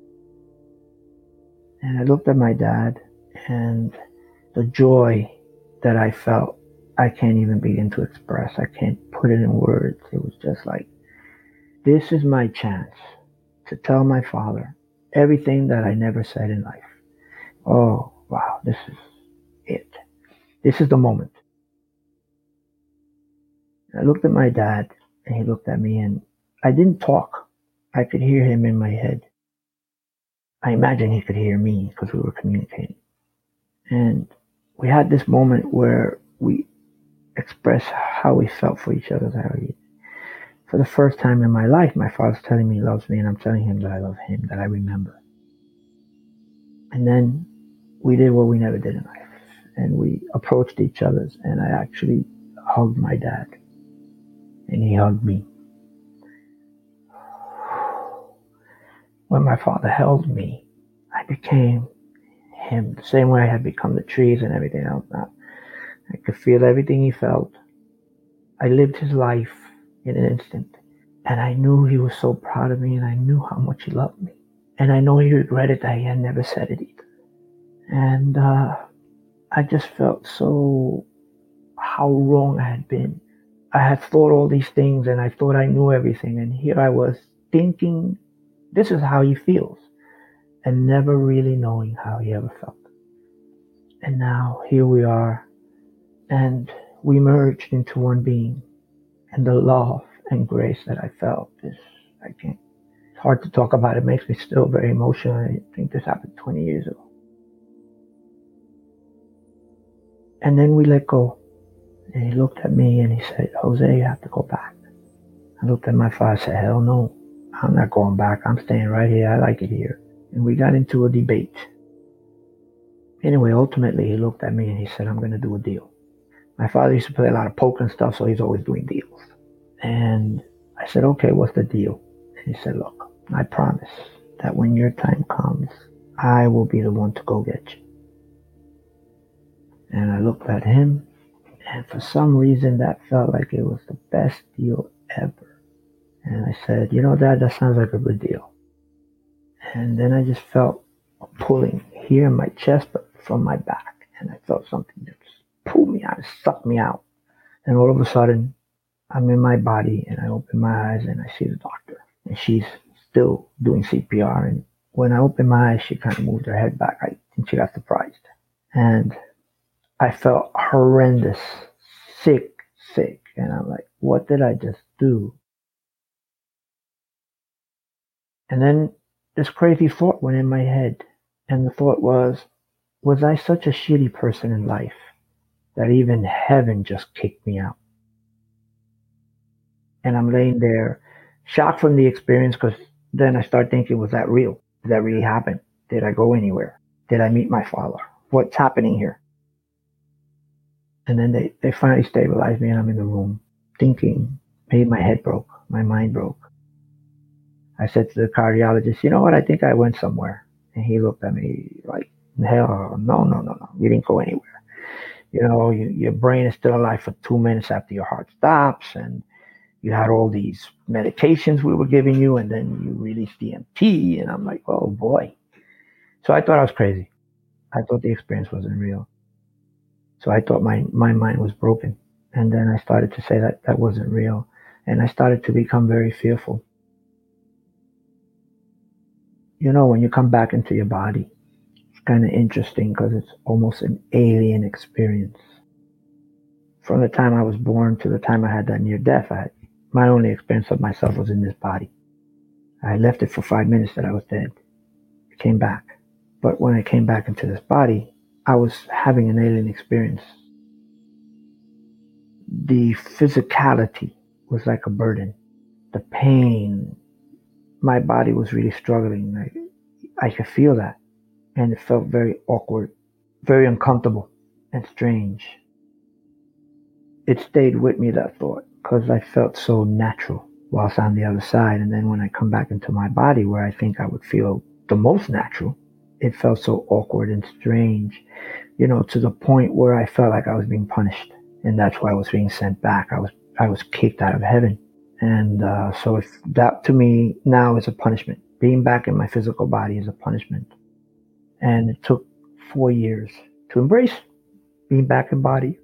And I looked at my dad, and the joy that I felt, I can't even begin to express. I can't put it in words. It was just like, this is my chance to tell my father everything that I never said in life. Oh, wow, this is it. This is the moment. I looked at my dad, and he looked at me, and I didn't talk. I could hear him in my head. I imagine he could hear me because we were communicating. And we had this moment where we expressed how we felt for each other. For the first time in my life, my father's telling me he loves me, and I'm telling him that I love him, that I remember. And then we did what we never did in life. And we approached each other, and I actually hugged my dad. And he hugged me. When my father held me, I became him, the same way I had become the trees and everything else. I could feel everything he felt. I lived his life in an instant. And I knew he was so proud of me, and I knew how much he loved me. And I know he regretted that he had never said it either. And I just felt so how wrong I had been. I had thought all these things, and I thought I knew everything. And here I was thinking, this is how he feels. and never really knowing how he ever felt. And now here we are, and we merged into one being. And the love and grace that I felt is, I can't, it's hard to talk about. It makes me still very emotional. I think this happened 20 years ago. And then we let go. And he looked at me and he said, Jose, you have to go back. I looked at my father and said, hell no, I'm not going back. I'm staying right here. I like it here. And we got into a debate. Anyway, ultimately, he looked at me and he said, I'm going to do a deal. My father used to play a lot of poker and stuff, so he's always doing deals. And I said, okay, what's the deal? And he said, look, I promise that when your time comes, I will be the one to go get you. And I looked at him, and for some reason, that felt like it was the best deal ever. And I said, you know, Dad, that sounds like a good deal. And then I just felt a pulling here in my chest, but from my back. And I felt something just pull me out, suck me out. And all of a sudden, I'm in my body, and I open my eyes, and I see the doctor. And she's still doing CPR. And when I opened my eyes, she kind of moved her head back. I think she got surprised. And I felt horrendous, sick. And I'm like, what did I just do? And then this crazy thought went in my head. And the thought was I such a shitty person in life that even heaven just kicked me out? And I'm laying there, shocked from the experience, because then I start thinking, was that real? Did that really happen? Did I go anywhere? Did I meet my father? What's happening here? And then they finally stabilized me, and I'm in the room thinking, maybe my head broke, my mind broke. I said to the cardiologist, you know what, I think I went somewhere. And he looked at me like, hell, no, you didn't go anywhere. You know, your brain is still alive for 2 minutes after your heart stops, and you had all these medications we were giving you, and then you released DMT, and I'm like, oh boy. So I thought I was crazy. I thought the experience wasn't real. So I thought my mind was broken. And then I started to say that wasn't real. And I started to become very fearful. You know, when you come back into your body, it's kind of interesting because it's almost an alien experience. From the time I was born to the time I had that near death, my only experience of myself was in this body. I left it for 5 minutes that I was dead. I came back. But when I came back into this body, I was having an alien experience. The physicality was like a burden. The pain, my body was really struggling. I could feel that. And it felt very awkward, very uncomfortable and strange. It stayed with me, that thought, because I felt so natural whilst on the other side. And then when I come back into my body, where I think I would feel the most natural, it felt so awkward and strange, you know, to the point where I felt like I was being punished. And that's why I was being sent back. I was kicked out of heaven. And so if that to me now is a punishment. Being back in my physical body is a punishment. And it took 4 years to embrace being back in body.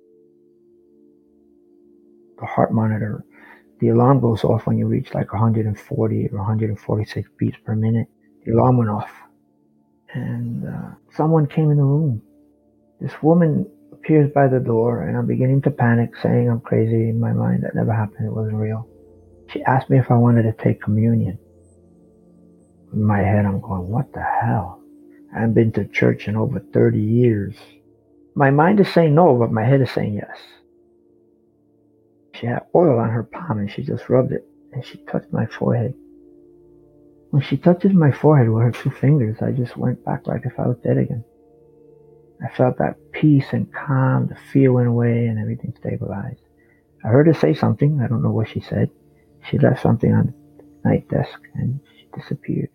The heart monitor, the alarm goes off when you reach like 140 or 146 beats per minute. The alarm went off. And someone came in the room. This woman appears by the door, and I'm beginning to panic, saying I'm crazy in my mind. That never happened. It wasn't real. She asked me if I wanted to take communion. In my head, I'm going, what the hell? I haven't been to church in over 30 years. My mind is saying no, but my head is saying yes. She had oil on her palm, and she just rubbed it, and she touched my forehead. When she touches my forehead with her 2 fingers, I just went back like if I was dead again. I felt that peace and calm, the fear went away, and everything stabilized. I heard her say something. I don't know what she said. She left something on the night desk, and she disappeared.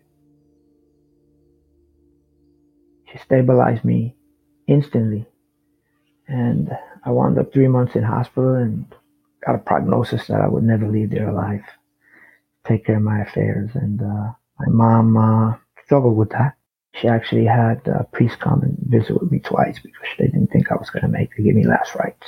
She stabilized me instantly. And I wound up 3 months in hospital and got a prognosis that I would never leave there alive, take care of my affairs. And my mom struggled with that. She actually had a priest come and visit with me twice because they didn't think I was going to make it, to give me last rites.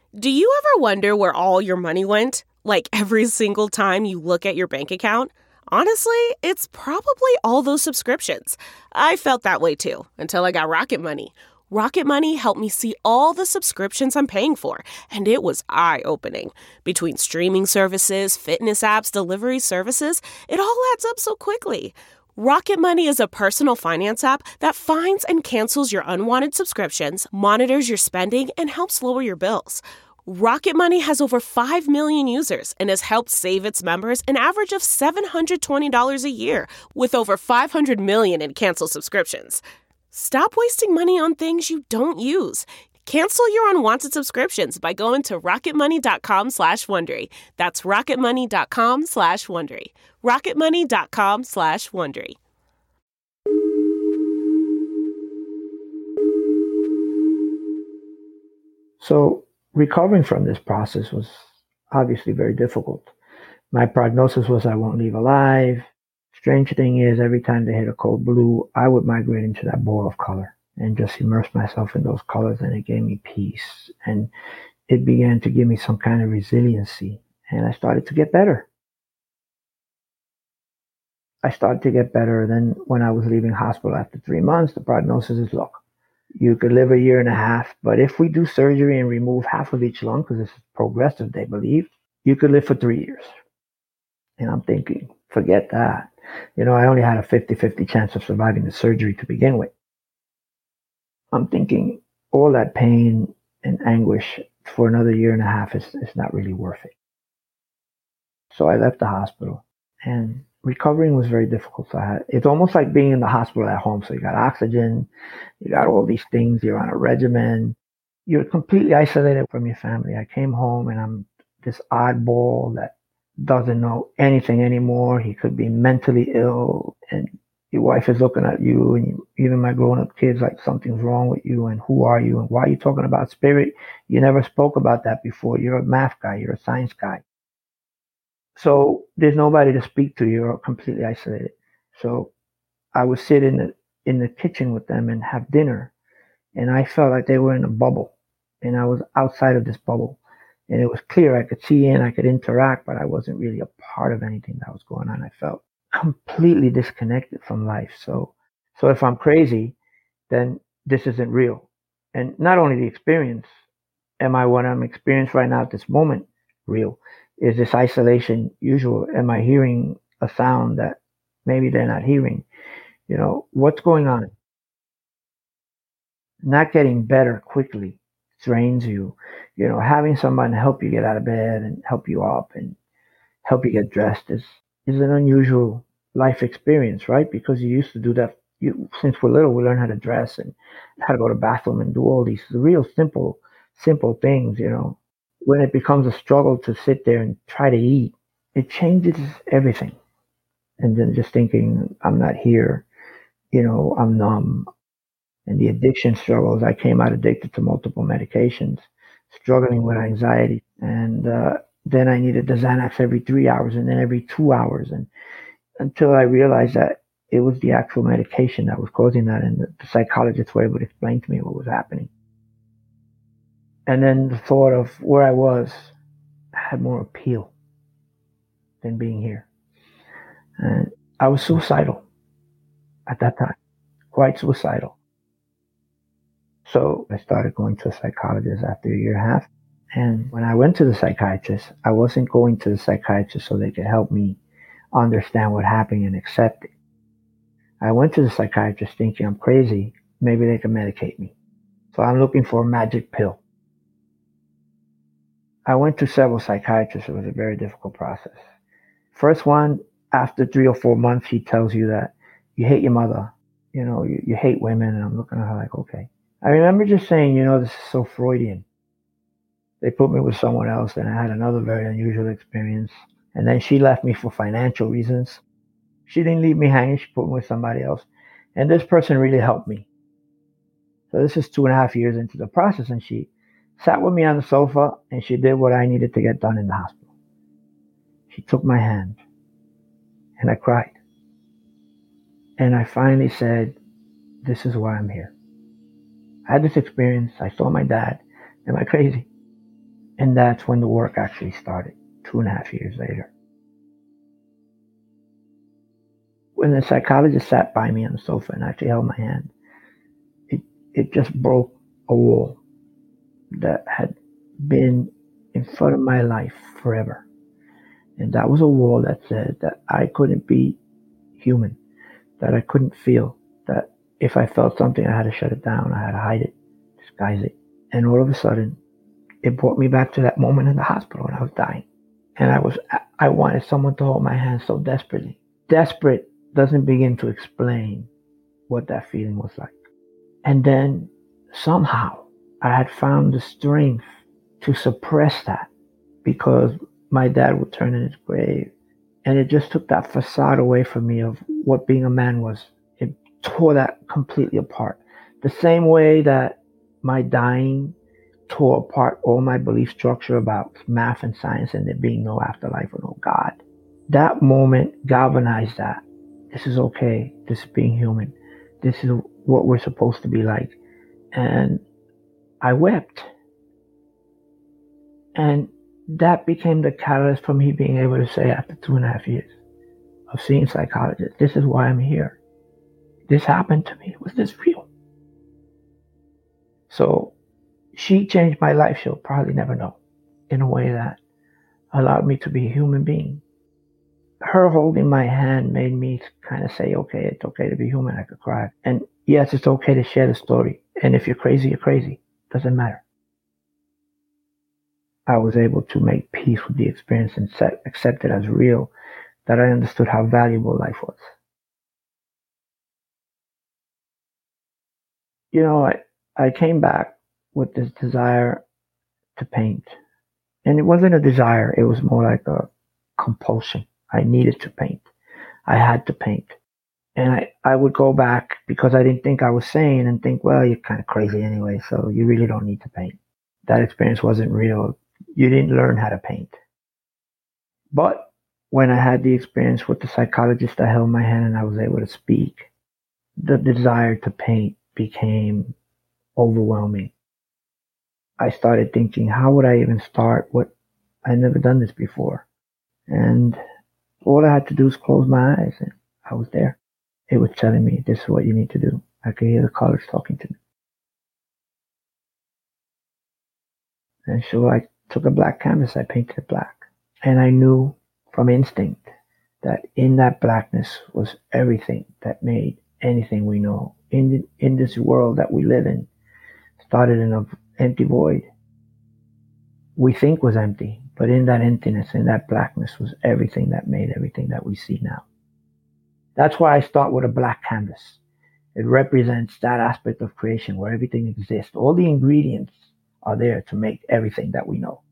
Do you ever wonder where all your money went? Like every single time you look at your bank account? Honestly, it's probably all those subscriptions. I felt that way too, until I got Rocket Money. Rocket Money helped me see all the subscriptions I'm paying for, and it was eye-opening. Between streaming services, fitness apps, delivery services, it all adds up so quickly. Rocket Money is a personal finance app that finds and cancels your unwanted subscriptions, monitors your spending, and helps lower your bills. Rocket Money has over 5 million users and has helped save its members an average of $720 a year, with over 500 million in canceled subscriptions. Stop wasting money on things you don't use. Cancel your unwanted subscriptions by going to rocketmoney.com/Wondery. That's rocketmoney.com/Wondery. rocketmoney.com/Wondery. So recovering from this process was obviously very difficult. My prognosis was I won't leave alive. Strange thing is, every time they hit a cold blue, I would migrate into that ball of color and just immerse myself in those colors, and it gave me peace. And it began to give me some kind of resiliency, and I started to get better. Then when I was leaving hospital after 3 months, the prognosis is, look, you could live a year and a half, but if we do surgery and remove half of each lung, because this is progressive, they believe, you could live for 3 years. And I'm thinking, forget that. I only had a 50-50 chance of surviving the surgery to begin with. I'm thinking all that pain and anguish for another year and a half is not really worth it. So I left the hospital, and recovering was very difficult. It's almost like being in the hospital at home. So you got oxygen, you got all these things, you're on a regimen, you're completely isolated from your family. I came home and I'm this oddball that doesn't know anything anymore. He could be mentally ill, and your wife is looking at you, and even my grown-up kids, like, something's wrong with you, and who are you, and why are you talking about spirit? You never spoke about that before. You're a math guy, you're a science guy. So there's nobody to speak to. You're completely isolated. So I would sit in the kitchen with them and have dinner, and I felt like they were in a bubble, and I was outside of this bubble. And it was clear I could see in, I could interact, but I wasn't really a part of anything that was going on. I felt completely disconnected from life. So if I'm crazy, then this isn't real. And not only the experience, am I what I'm experiencing right now at this moment real? Is this isolation usual? Am I hearing a sound that maybe they're not hearing? What's going on? Not getting better quickly drains you. Having someone help you get out of bed and help you up and help you get dressed is an unusual life experience, right? Because you used to do that. Since we're little, we learn how to dress and how to go to the bathroom and do all these real simple things. When it becomes a struggle to sit there and try to eat, it changes everything. And then just thinking, I'm not here, I'm numb. And the addiction struggles, I came out addicted to multiple medications, struggling with anxiety. And then I needed the Xanax every 3 hours and then every 2 hours. And until I realized that it was the actual medication that was causing that. And the psychologists were able to explain to me what was happening. And then the thought of where I was had more appeal than being here. And I was suicidal at that time, quite suicidal. So I started going to a psychologist after a year and a half. And when I went to the psychiatrist, I wasn't going to the psychiatrist so they could help me understand what happened and accept it. I went to the psychiatrist thinking I'm crazy. Maybe they can medicate me. So I'm looking for a magic pill. I went to several psychiatrists. It was a very difficult process. First one, after 3 or 4 months, he tells you that you hate your mother. You hate women. And I'm looking at her like, okay. I remember just saying, this is so Freudian. They put me with someone else, and I had another very unusual experience. And then she left me for financial reasons. She didn't leave me hanging. She put me with somebody else. And this person really helped me. So this is 2.5 years into the process, and she sat with me on the sofa, and she did what I needed to get done in the hospital. She took my hand, and I cried. And I finally said, this is why I'm here. I had this experience. I saw my dad. Am I crazy? And that's when the work actually started, 2.5 years later. When the psychologist sat by me on the sofa and actually held my hand, it just broke a wall that had been in front of my life forever. And that was a wall that said that I couldn't be human, that I couldn't feel, that if I felt something, I had to shut it down, I had to hide it, disguise it. And all of a sudden, it brought me back to that moment in the hospital when I was dying. And I wanted someone to hold my hand so desperately. Desperate doesn't begin to explain what that feeling was like. And then somehow I had found the strength to suppress that, because my dad would turn in his grave, and it just took that facade away from me of what being a man was. It tore that completely apart. The same way that my dying tore apart all my belief structure about math and science and there being no afterlife or no God. That moment galvanized that. This is okay. This is being human. This is what we're supposed to be like. And I wept. And that became the catalyst for me being able to say, after 2.5 years of seeing psychologists, this is why I'm here. This happened to me. Was this real? So she changed my life. She'll probably never know, in a way that allowed me to be a human being. Her holding my hand made me kind of say, okay, it's okay to be human. I could cry. And yes, it's okay to share the story. And if you're crazy, you're crazy. Doesn't matter. I was able to make peace with the experience and accept it as real, that I understood how valuable life was. You know, I came back with this desire to paint. And it wasn't a desire. It was more like a compulsion. I needed to paint. I had to paint. And I would go back because I didn't think I was sane and think, well, you're kind of crazy anyway, so you really don't need to paint. That experience wasn't real. You didn't learn how to paint. But when I had the experience with the psychologist that held my hand and I was able to speak, the desire to paint became overwhelming. I started thinking, how would I even start? I'd never done this before. And all I had to do was close my eyes and I was there. It was telling me, this is what you need to do. I could hear the colors talking to me. And so I took a black canvas, I painted it black. And I knew from instinct that in that blackness was everything that made anything we know. In this world that we live in, started in an empty void. We think was empty, but in that emptiness, in that blackness was everything that made everything that we see now. That's why I start with a black canvas. It represents that aspect of creation where everything exists. All the ingredients are there to make everything that we know.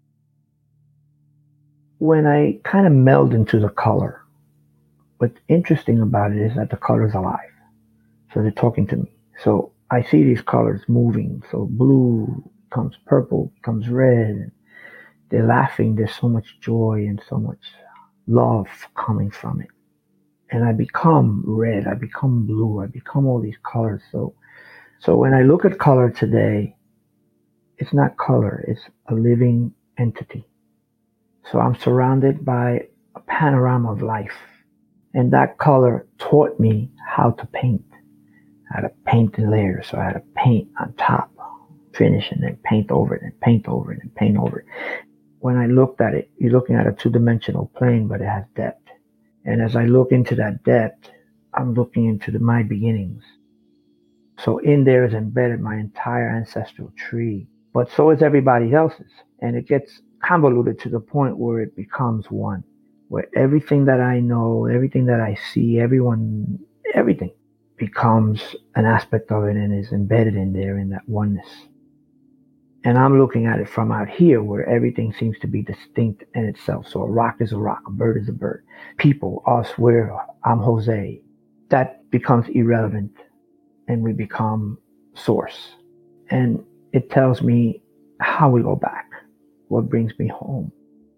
When I kind of meld into the color, what's interesting about it is that the color's alive. So they're talking to me. So I see these colors moving. So blue becomes purple, becomes red. They're laughing. There's so much joy and so much love coming from it. And I become red. I become blue. I become all these colors. So when I look at color today, it's not color. It's a living entity. So I'm surrounded by a panorama of life. And that color taught me how to paint. I had to paint in layers. So I had to paint on top, finish, and then paint over it, and paint over it, and paint over it. When I looked at it, you're looking at a two-dimensional plane, but it has depth. And as I look into that depth, I'm looking into my beginnings. So in there is embedded my entire ancestral tree, but so is everybody else's. And it gets convoluted to the point where it becomes one, where everything that I know, everything that I see, everything becomes an aspect of it and is embedded in there in that oneness. And I'm looking at it from out here where everything seems to be distinct in itself. So a rock is a rock, a bird is a bird. People, us, I'm Jose. That becomes irrelevant and we become source. And it tells me how we go back, what brings me home.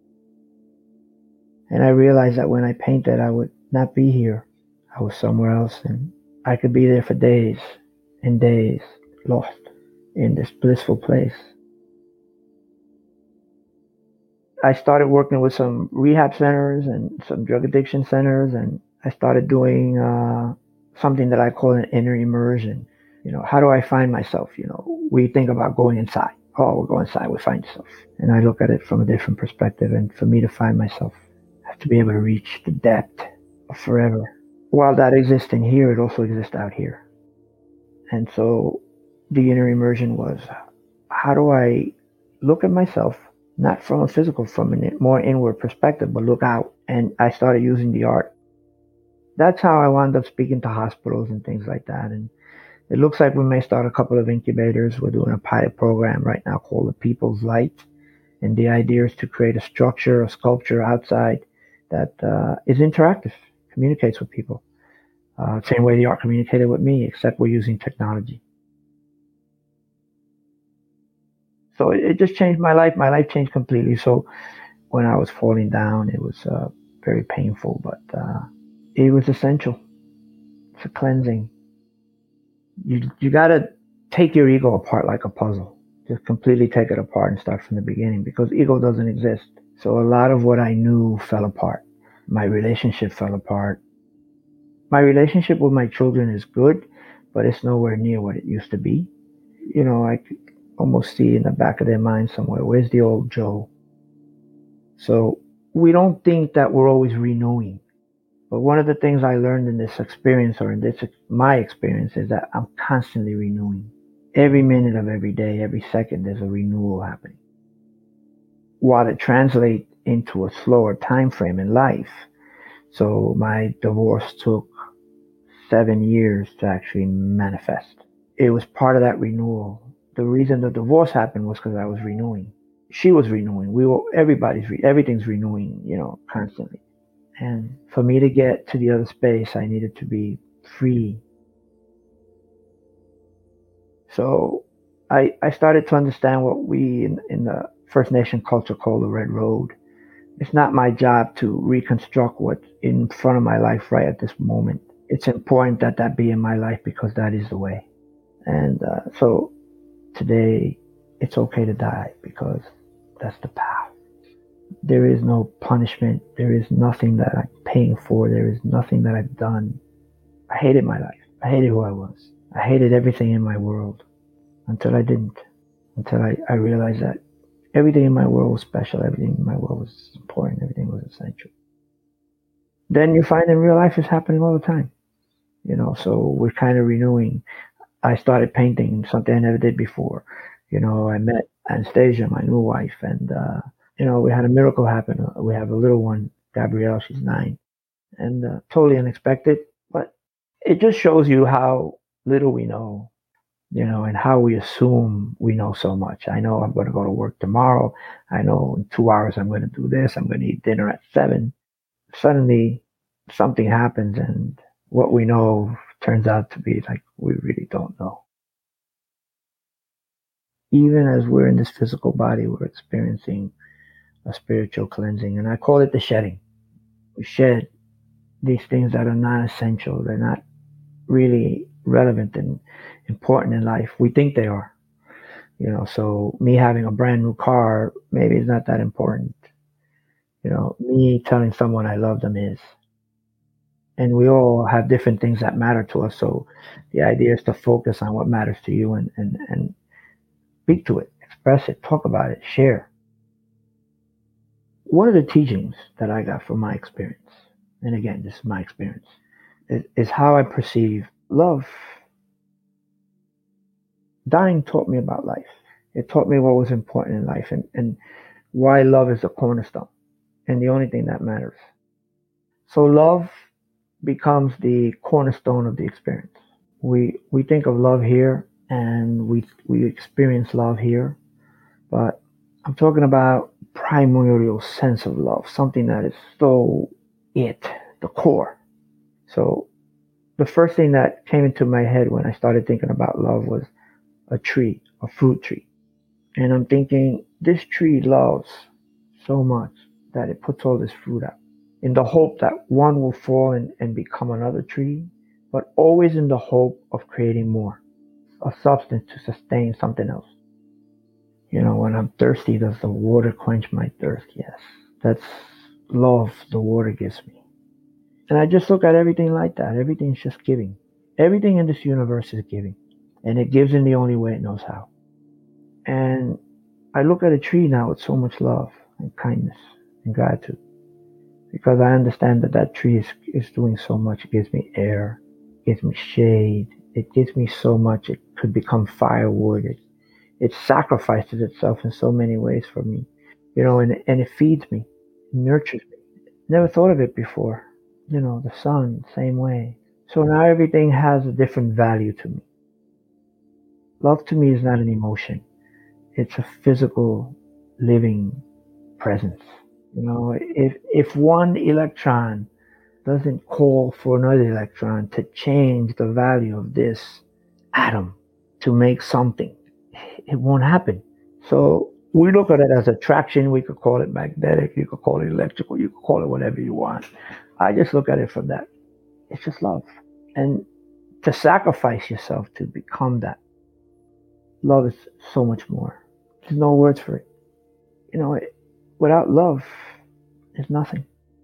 And I realized that when I painted, I would not be here. I was somewhere else and I could be there for days and days, lost in this blissful place. I started working with some rehab centers and some drug addiction centers, and I started doing something that I call an inner immersion. How do I find myself? We think about going inside. Oh, we'll go inside, we find yourself. And I look at it from a different perspective. And for me to find myself, I have to be able to reach the depth of forever. While that exists in here, it also exists out here. And so the inner immersion was, how do I look at myself, not from a physical, from a more inward perspective, but look out. And I started using the art. That's how I wound up speaking to hospitals and things like that. And it looks like we may start a couple of incubators. We're doing a pilot program right now called the People's Light. And the idea is to create a structure, a sculpture outside that is interactive, communicates with people. Same way the art communicated with me, except we're using technology. So it just changed my life. My life changed completely. So when I was falling down, it was very painful, but it was essential. It's a cleansing. You got to take your ego apart like a puzzle. Just completely take it apart and start from the beginning, because ego doesn't exist. So a lot of what I knew fell apart. My relationship fell apart. My relationship with my children is good, but it's nowhere near what it used to be. I could almost see in the back of their mind somewhere, where's the old Joe? So we don't think that we're always renewing. But one of the things I learned in this experience, or in my experience, is that I'm constantly renewing. Every minute of every day, every second, there's a renewal happening. While it translates into a slower time frame in life. So my divorce took 7 years to actually manifest. It was part of that renewal. The reason the divorce happened was because I was renewing. She was renewing. Everything's renewing, constantly. And for me to get to the other space, I needed to be free. So I started to understand what we in the First Nation culture call the Red Road. It's not my job to reconstruct what's in front of my life right at this moment. It's important that be in my life, because that is the way. And so today, it's okay to die, because that's the path. There is no punishment. There is nothing that I'm paying for. There is nothing that I've done. I hated my life. I hated who I was. I hated everything in my world until I didn't. Until I realized that everything in my world was special. Everything in my world was important. Everything was essential. Then you find in real life it's happening all the time. So we're kind of renewing. I started painting, something I never did before. I met Anastasia, my new wife, and we had a miracle happen. We have a little one, Gabrielle, she's 9, and totally unexpected. But it just shows you how little we know, and how we assume we know so much. I know I'm going to go to work tomorrow. I know in 2 hours I'm going to do this. I'm going to eat dinner at 7. Suddenly, something happens, and what we know turns out to be like we really don't know. Even as we're in this physical body, we're experiencing a spiritual cleansing, and I call it the shedding. We shed these things that are non-essential. They're not really relevant and important in life. We think they are. So me having a brand new car maybe is not that important. Me telling someone I love them is. And we all have different things that matter to us. So the idea is to focus on what matters to you and speak to it, express it, talk about it, share. One of the teachings that I got from my experience, and again, this is my experience, is how I perceive love. Dying taught me about life. It taught me what was important in life and why love is a cornerstone and the only thing that matters. So love becomes the cornerstone of the experience. We think of love here, and we experience love here, but I'm talking about primordial sense of love, something that is so the core. So the first thing that came into my head when I started thinking about love was a tree, a fruit tree. And I'm thinking, this tree loves so much that it puts all this fruit out in the hope that one will fall and become another tree, but always in the hope of creating more, a substance to sustain something else. When I'm thirsty, does the water quench my thirst? Yes. That's love the water gives me. And I just look at everything like that. Everything's just giving. Everything in this universe is giving. And it gives in the only way it knows how. And I look at a tree now with so much love and kindness and gratitude. Because I understand that tree is doing so much. It gives me air. It gives me shade. It gives me so much. It could become firewood. It sacrifices itself in so many ways for me. And it feeds me. It nurtures me. Never thought of it before. The sun, same way. So now everything has a different value to me. Love to me is not an emotion. It's a physical, living presence. If one electron doesn't call for another electron to change the value of this atom to make something, it won't happen. So we look at it as attraction. We could call it magnetic. You could call it electrical. You could call it whatever you want. I just look at it from that. It's just love. And to sacrifice yourself to become that. Love is so much more. There's no words for it. Without love, there's nothing.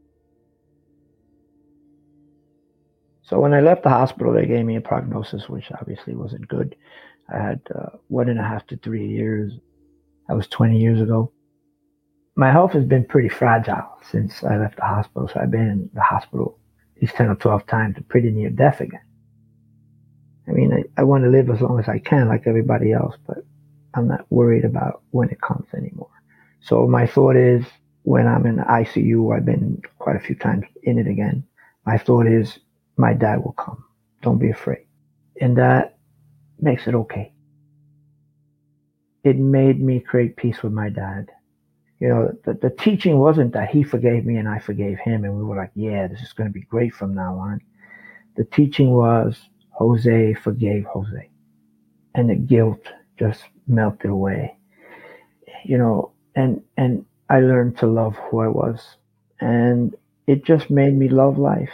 So when I left the hospital, they gave me a prognosis, which obviously wasn't good. I had 1.5 to 3 years. That was 20 years ago. My health has been pretty fragile since I left the hospital. So I've been in the hospital at least 10 or 12 times and pretty near death again. I mean, I want to live as long as I can like everybody else, but I'm not worried about when it comes anymore. So my thought is, when I'm in the ICU, I've been quite a few times in it again, my thought is, my dad will come. Don't be afraid. And that makes it okay. It made me create peace with my dad. The teaching wasn't that he forgave me and I forgave him and we were like, yeah, this is going to be great from now on. The teaching was Jose forgave Jose. And the guilt just melted away. And I learned to love who I was. And it just made me love life.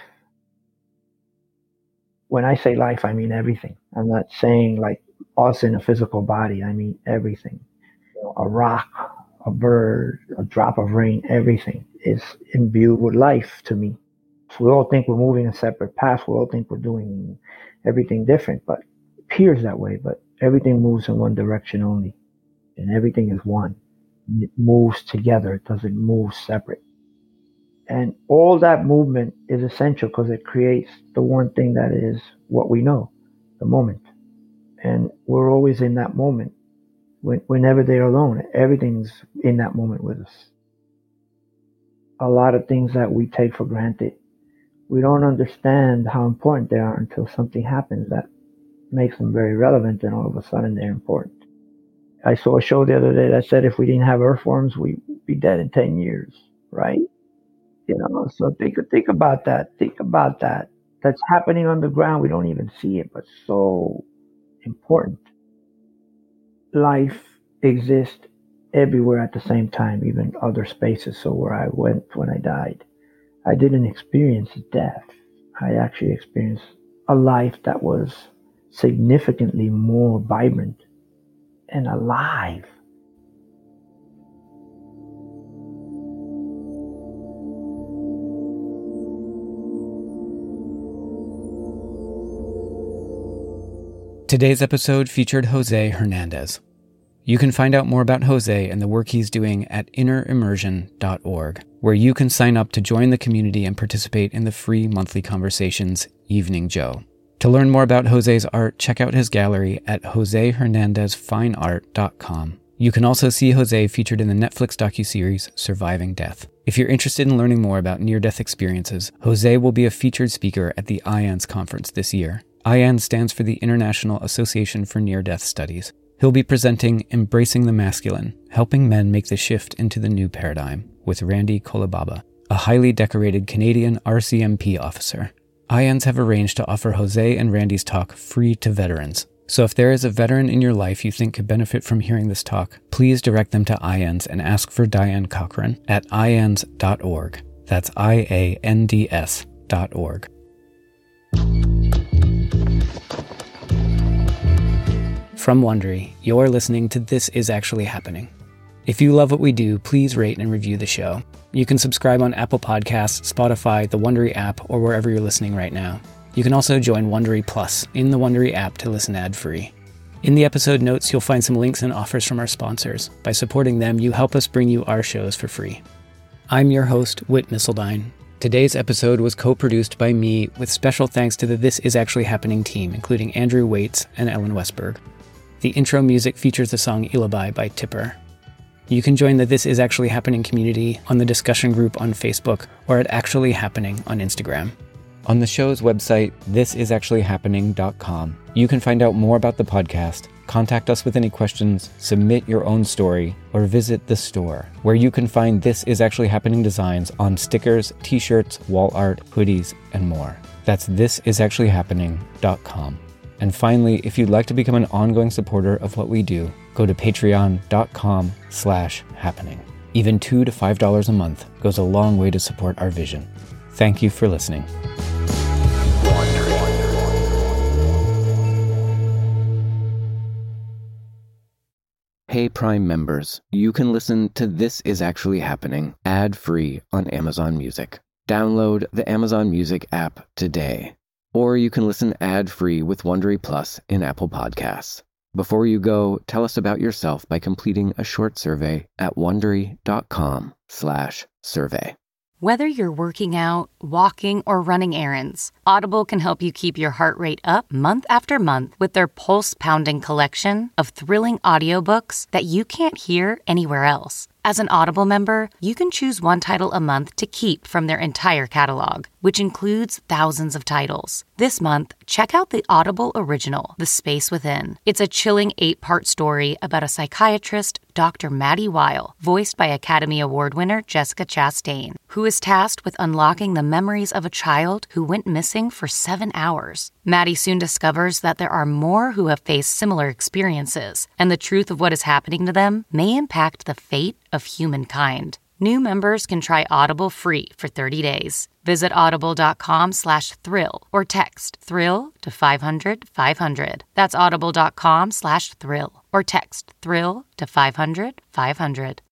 When I say life, I mean everything. I'm not saying like us in a physical body. I mean everything. A rock, a bird, a drop of rain, everything is imbued with life to me. So we all think we're moving in separate paths. We all think we're doing everything different, but it appears that way. But everything moves in one direction only. And everything is one. It moves together. It doesn't move separate. And all that movement is essential because it creates the one thing that is what we know, the moment. And we're always in that moment. We're never there alone. Everything's in that moment with us. A lot of things that we take for granted, we don't understand how important they are until something happens that makes them very relevant, and all of a sudden they're important. I saw a show the other day that said if we didn't have earthworms, we'd be dead in 10 years, right? So think about that. Think about that. That's happening underground. We don't even see it, but so important. Life exists everywhere at the same time, even other spaces. So where I went when I died, I didn't experience death. I actually experienced a life that was significantly more vibrant and alive. Today's episode featured Jose Hernandez. You can find out more about Jose and the work he's doing at innerimmersion.org, where you can sign up to join the community and participate in the free monthly conversations, Evening Joe. To learn more about Jose's art, check out his gallery at josehernandezfineart.com. You can also see Jose featured in the Netflix docuseries Surviving Death. If you're interested in learning more about near-death experiences, Jose will be a featured speaker at the IANDS conference this year. IANDS stands for the International Association for Near-Death Studies. He'll be presenting Embracing the Masculine, Helping Men Make the Shift into the New Paradigm with Randy Kolibaba, a highly decorated Canadian RCMP officer. IANDS have arranged to offer Jose and Randy's talk free to veterans. So if there is a veteran in your life you think could benefit from hearing this talk, please direct them to IANDS and ask for Diane Cochran at IANDS.org. That's IANDS.org. From Wondery, you're listening to This Is Actually Happening. If you love what we do, please rate and review the show. You can subscribe on Apple Podcasts, Spotify, the Wondery app, or wherever you're listening right now. You can also join Wondery Plus in the Wondery app to listen ad-free. In the episode notes, you'll find some links and offers from our sponsors. By supporting them, you help us bring you our shows for free. I'm your host, Whit Missildine. Today's episode was co-produced by me with special thanks to the This Is Actually Happening team, including Andrew Waits and Ellen Westberg. The intro music features the song Ilabai by Tipper. You can join the This Is Actually Happening community on the discussion group on Facebook or at Actually Happening on Instagram. On the show's website, thisisactuallyhappening.com, you can find out more about the podcast, contact us with any questions, submit your own story, or visit the store, where you can find This Is Actually Happening designs on stickers, t-shirts, wall art, hoodies, and more. That's thisisactuallyhappening.com. And finally, if you'd like to become an ongoing supporter of what we do, go to patreon.com/happening. Even $2 to $5 a month goes a long way to support our vision. Thank you for listening. Hey Prime members, you can listen to This Is Actually Happening ad-free on Amazon Music. Download the Amazon Music app today. Or you can listen ad-free with Wondery Plus in Apple Podcasts. Before you go, tell us about yourself by completing a short survey at Wondery.com/survey. Whether you're working out, walking, or running errands, Audible can help you keep your heart rate up month after month with their pulse-pounding collection of thrilling audiobooks that you can't hear anywhere else. As an Audible member, you can choose one title a month to keep from their entire catalog, which includes thousands of titles. This month, check out the Audible original, The Space Within. It's a chilling 8-part story about a psychiatrist, Dr. Maddie Weil, voiced by Academy Award winner Jessica Chastain, who is tasked with unlocking the memories of a child who went missing for 7 hours. Maddie soon discovers that there are more who have faced similar experiences, and the truth of what is happening to them may impact the fate of humankind. New members can try Audible free for 30 days. Visit audible.com/thrill or text thrill to 500-500. That's audible.com/thrill or text thrill to 500-500.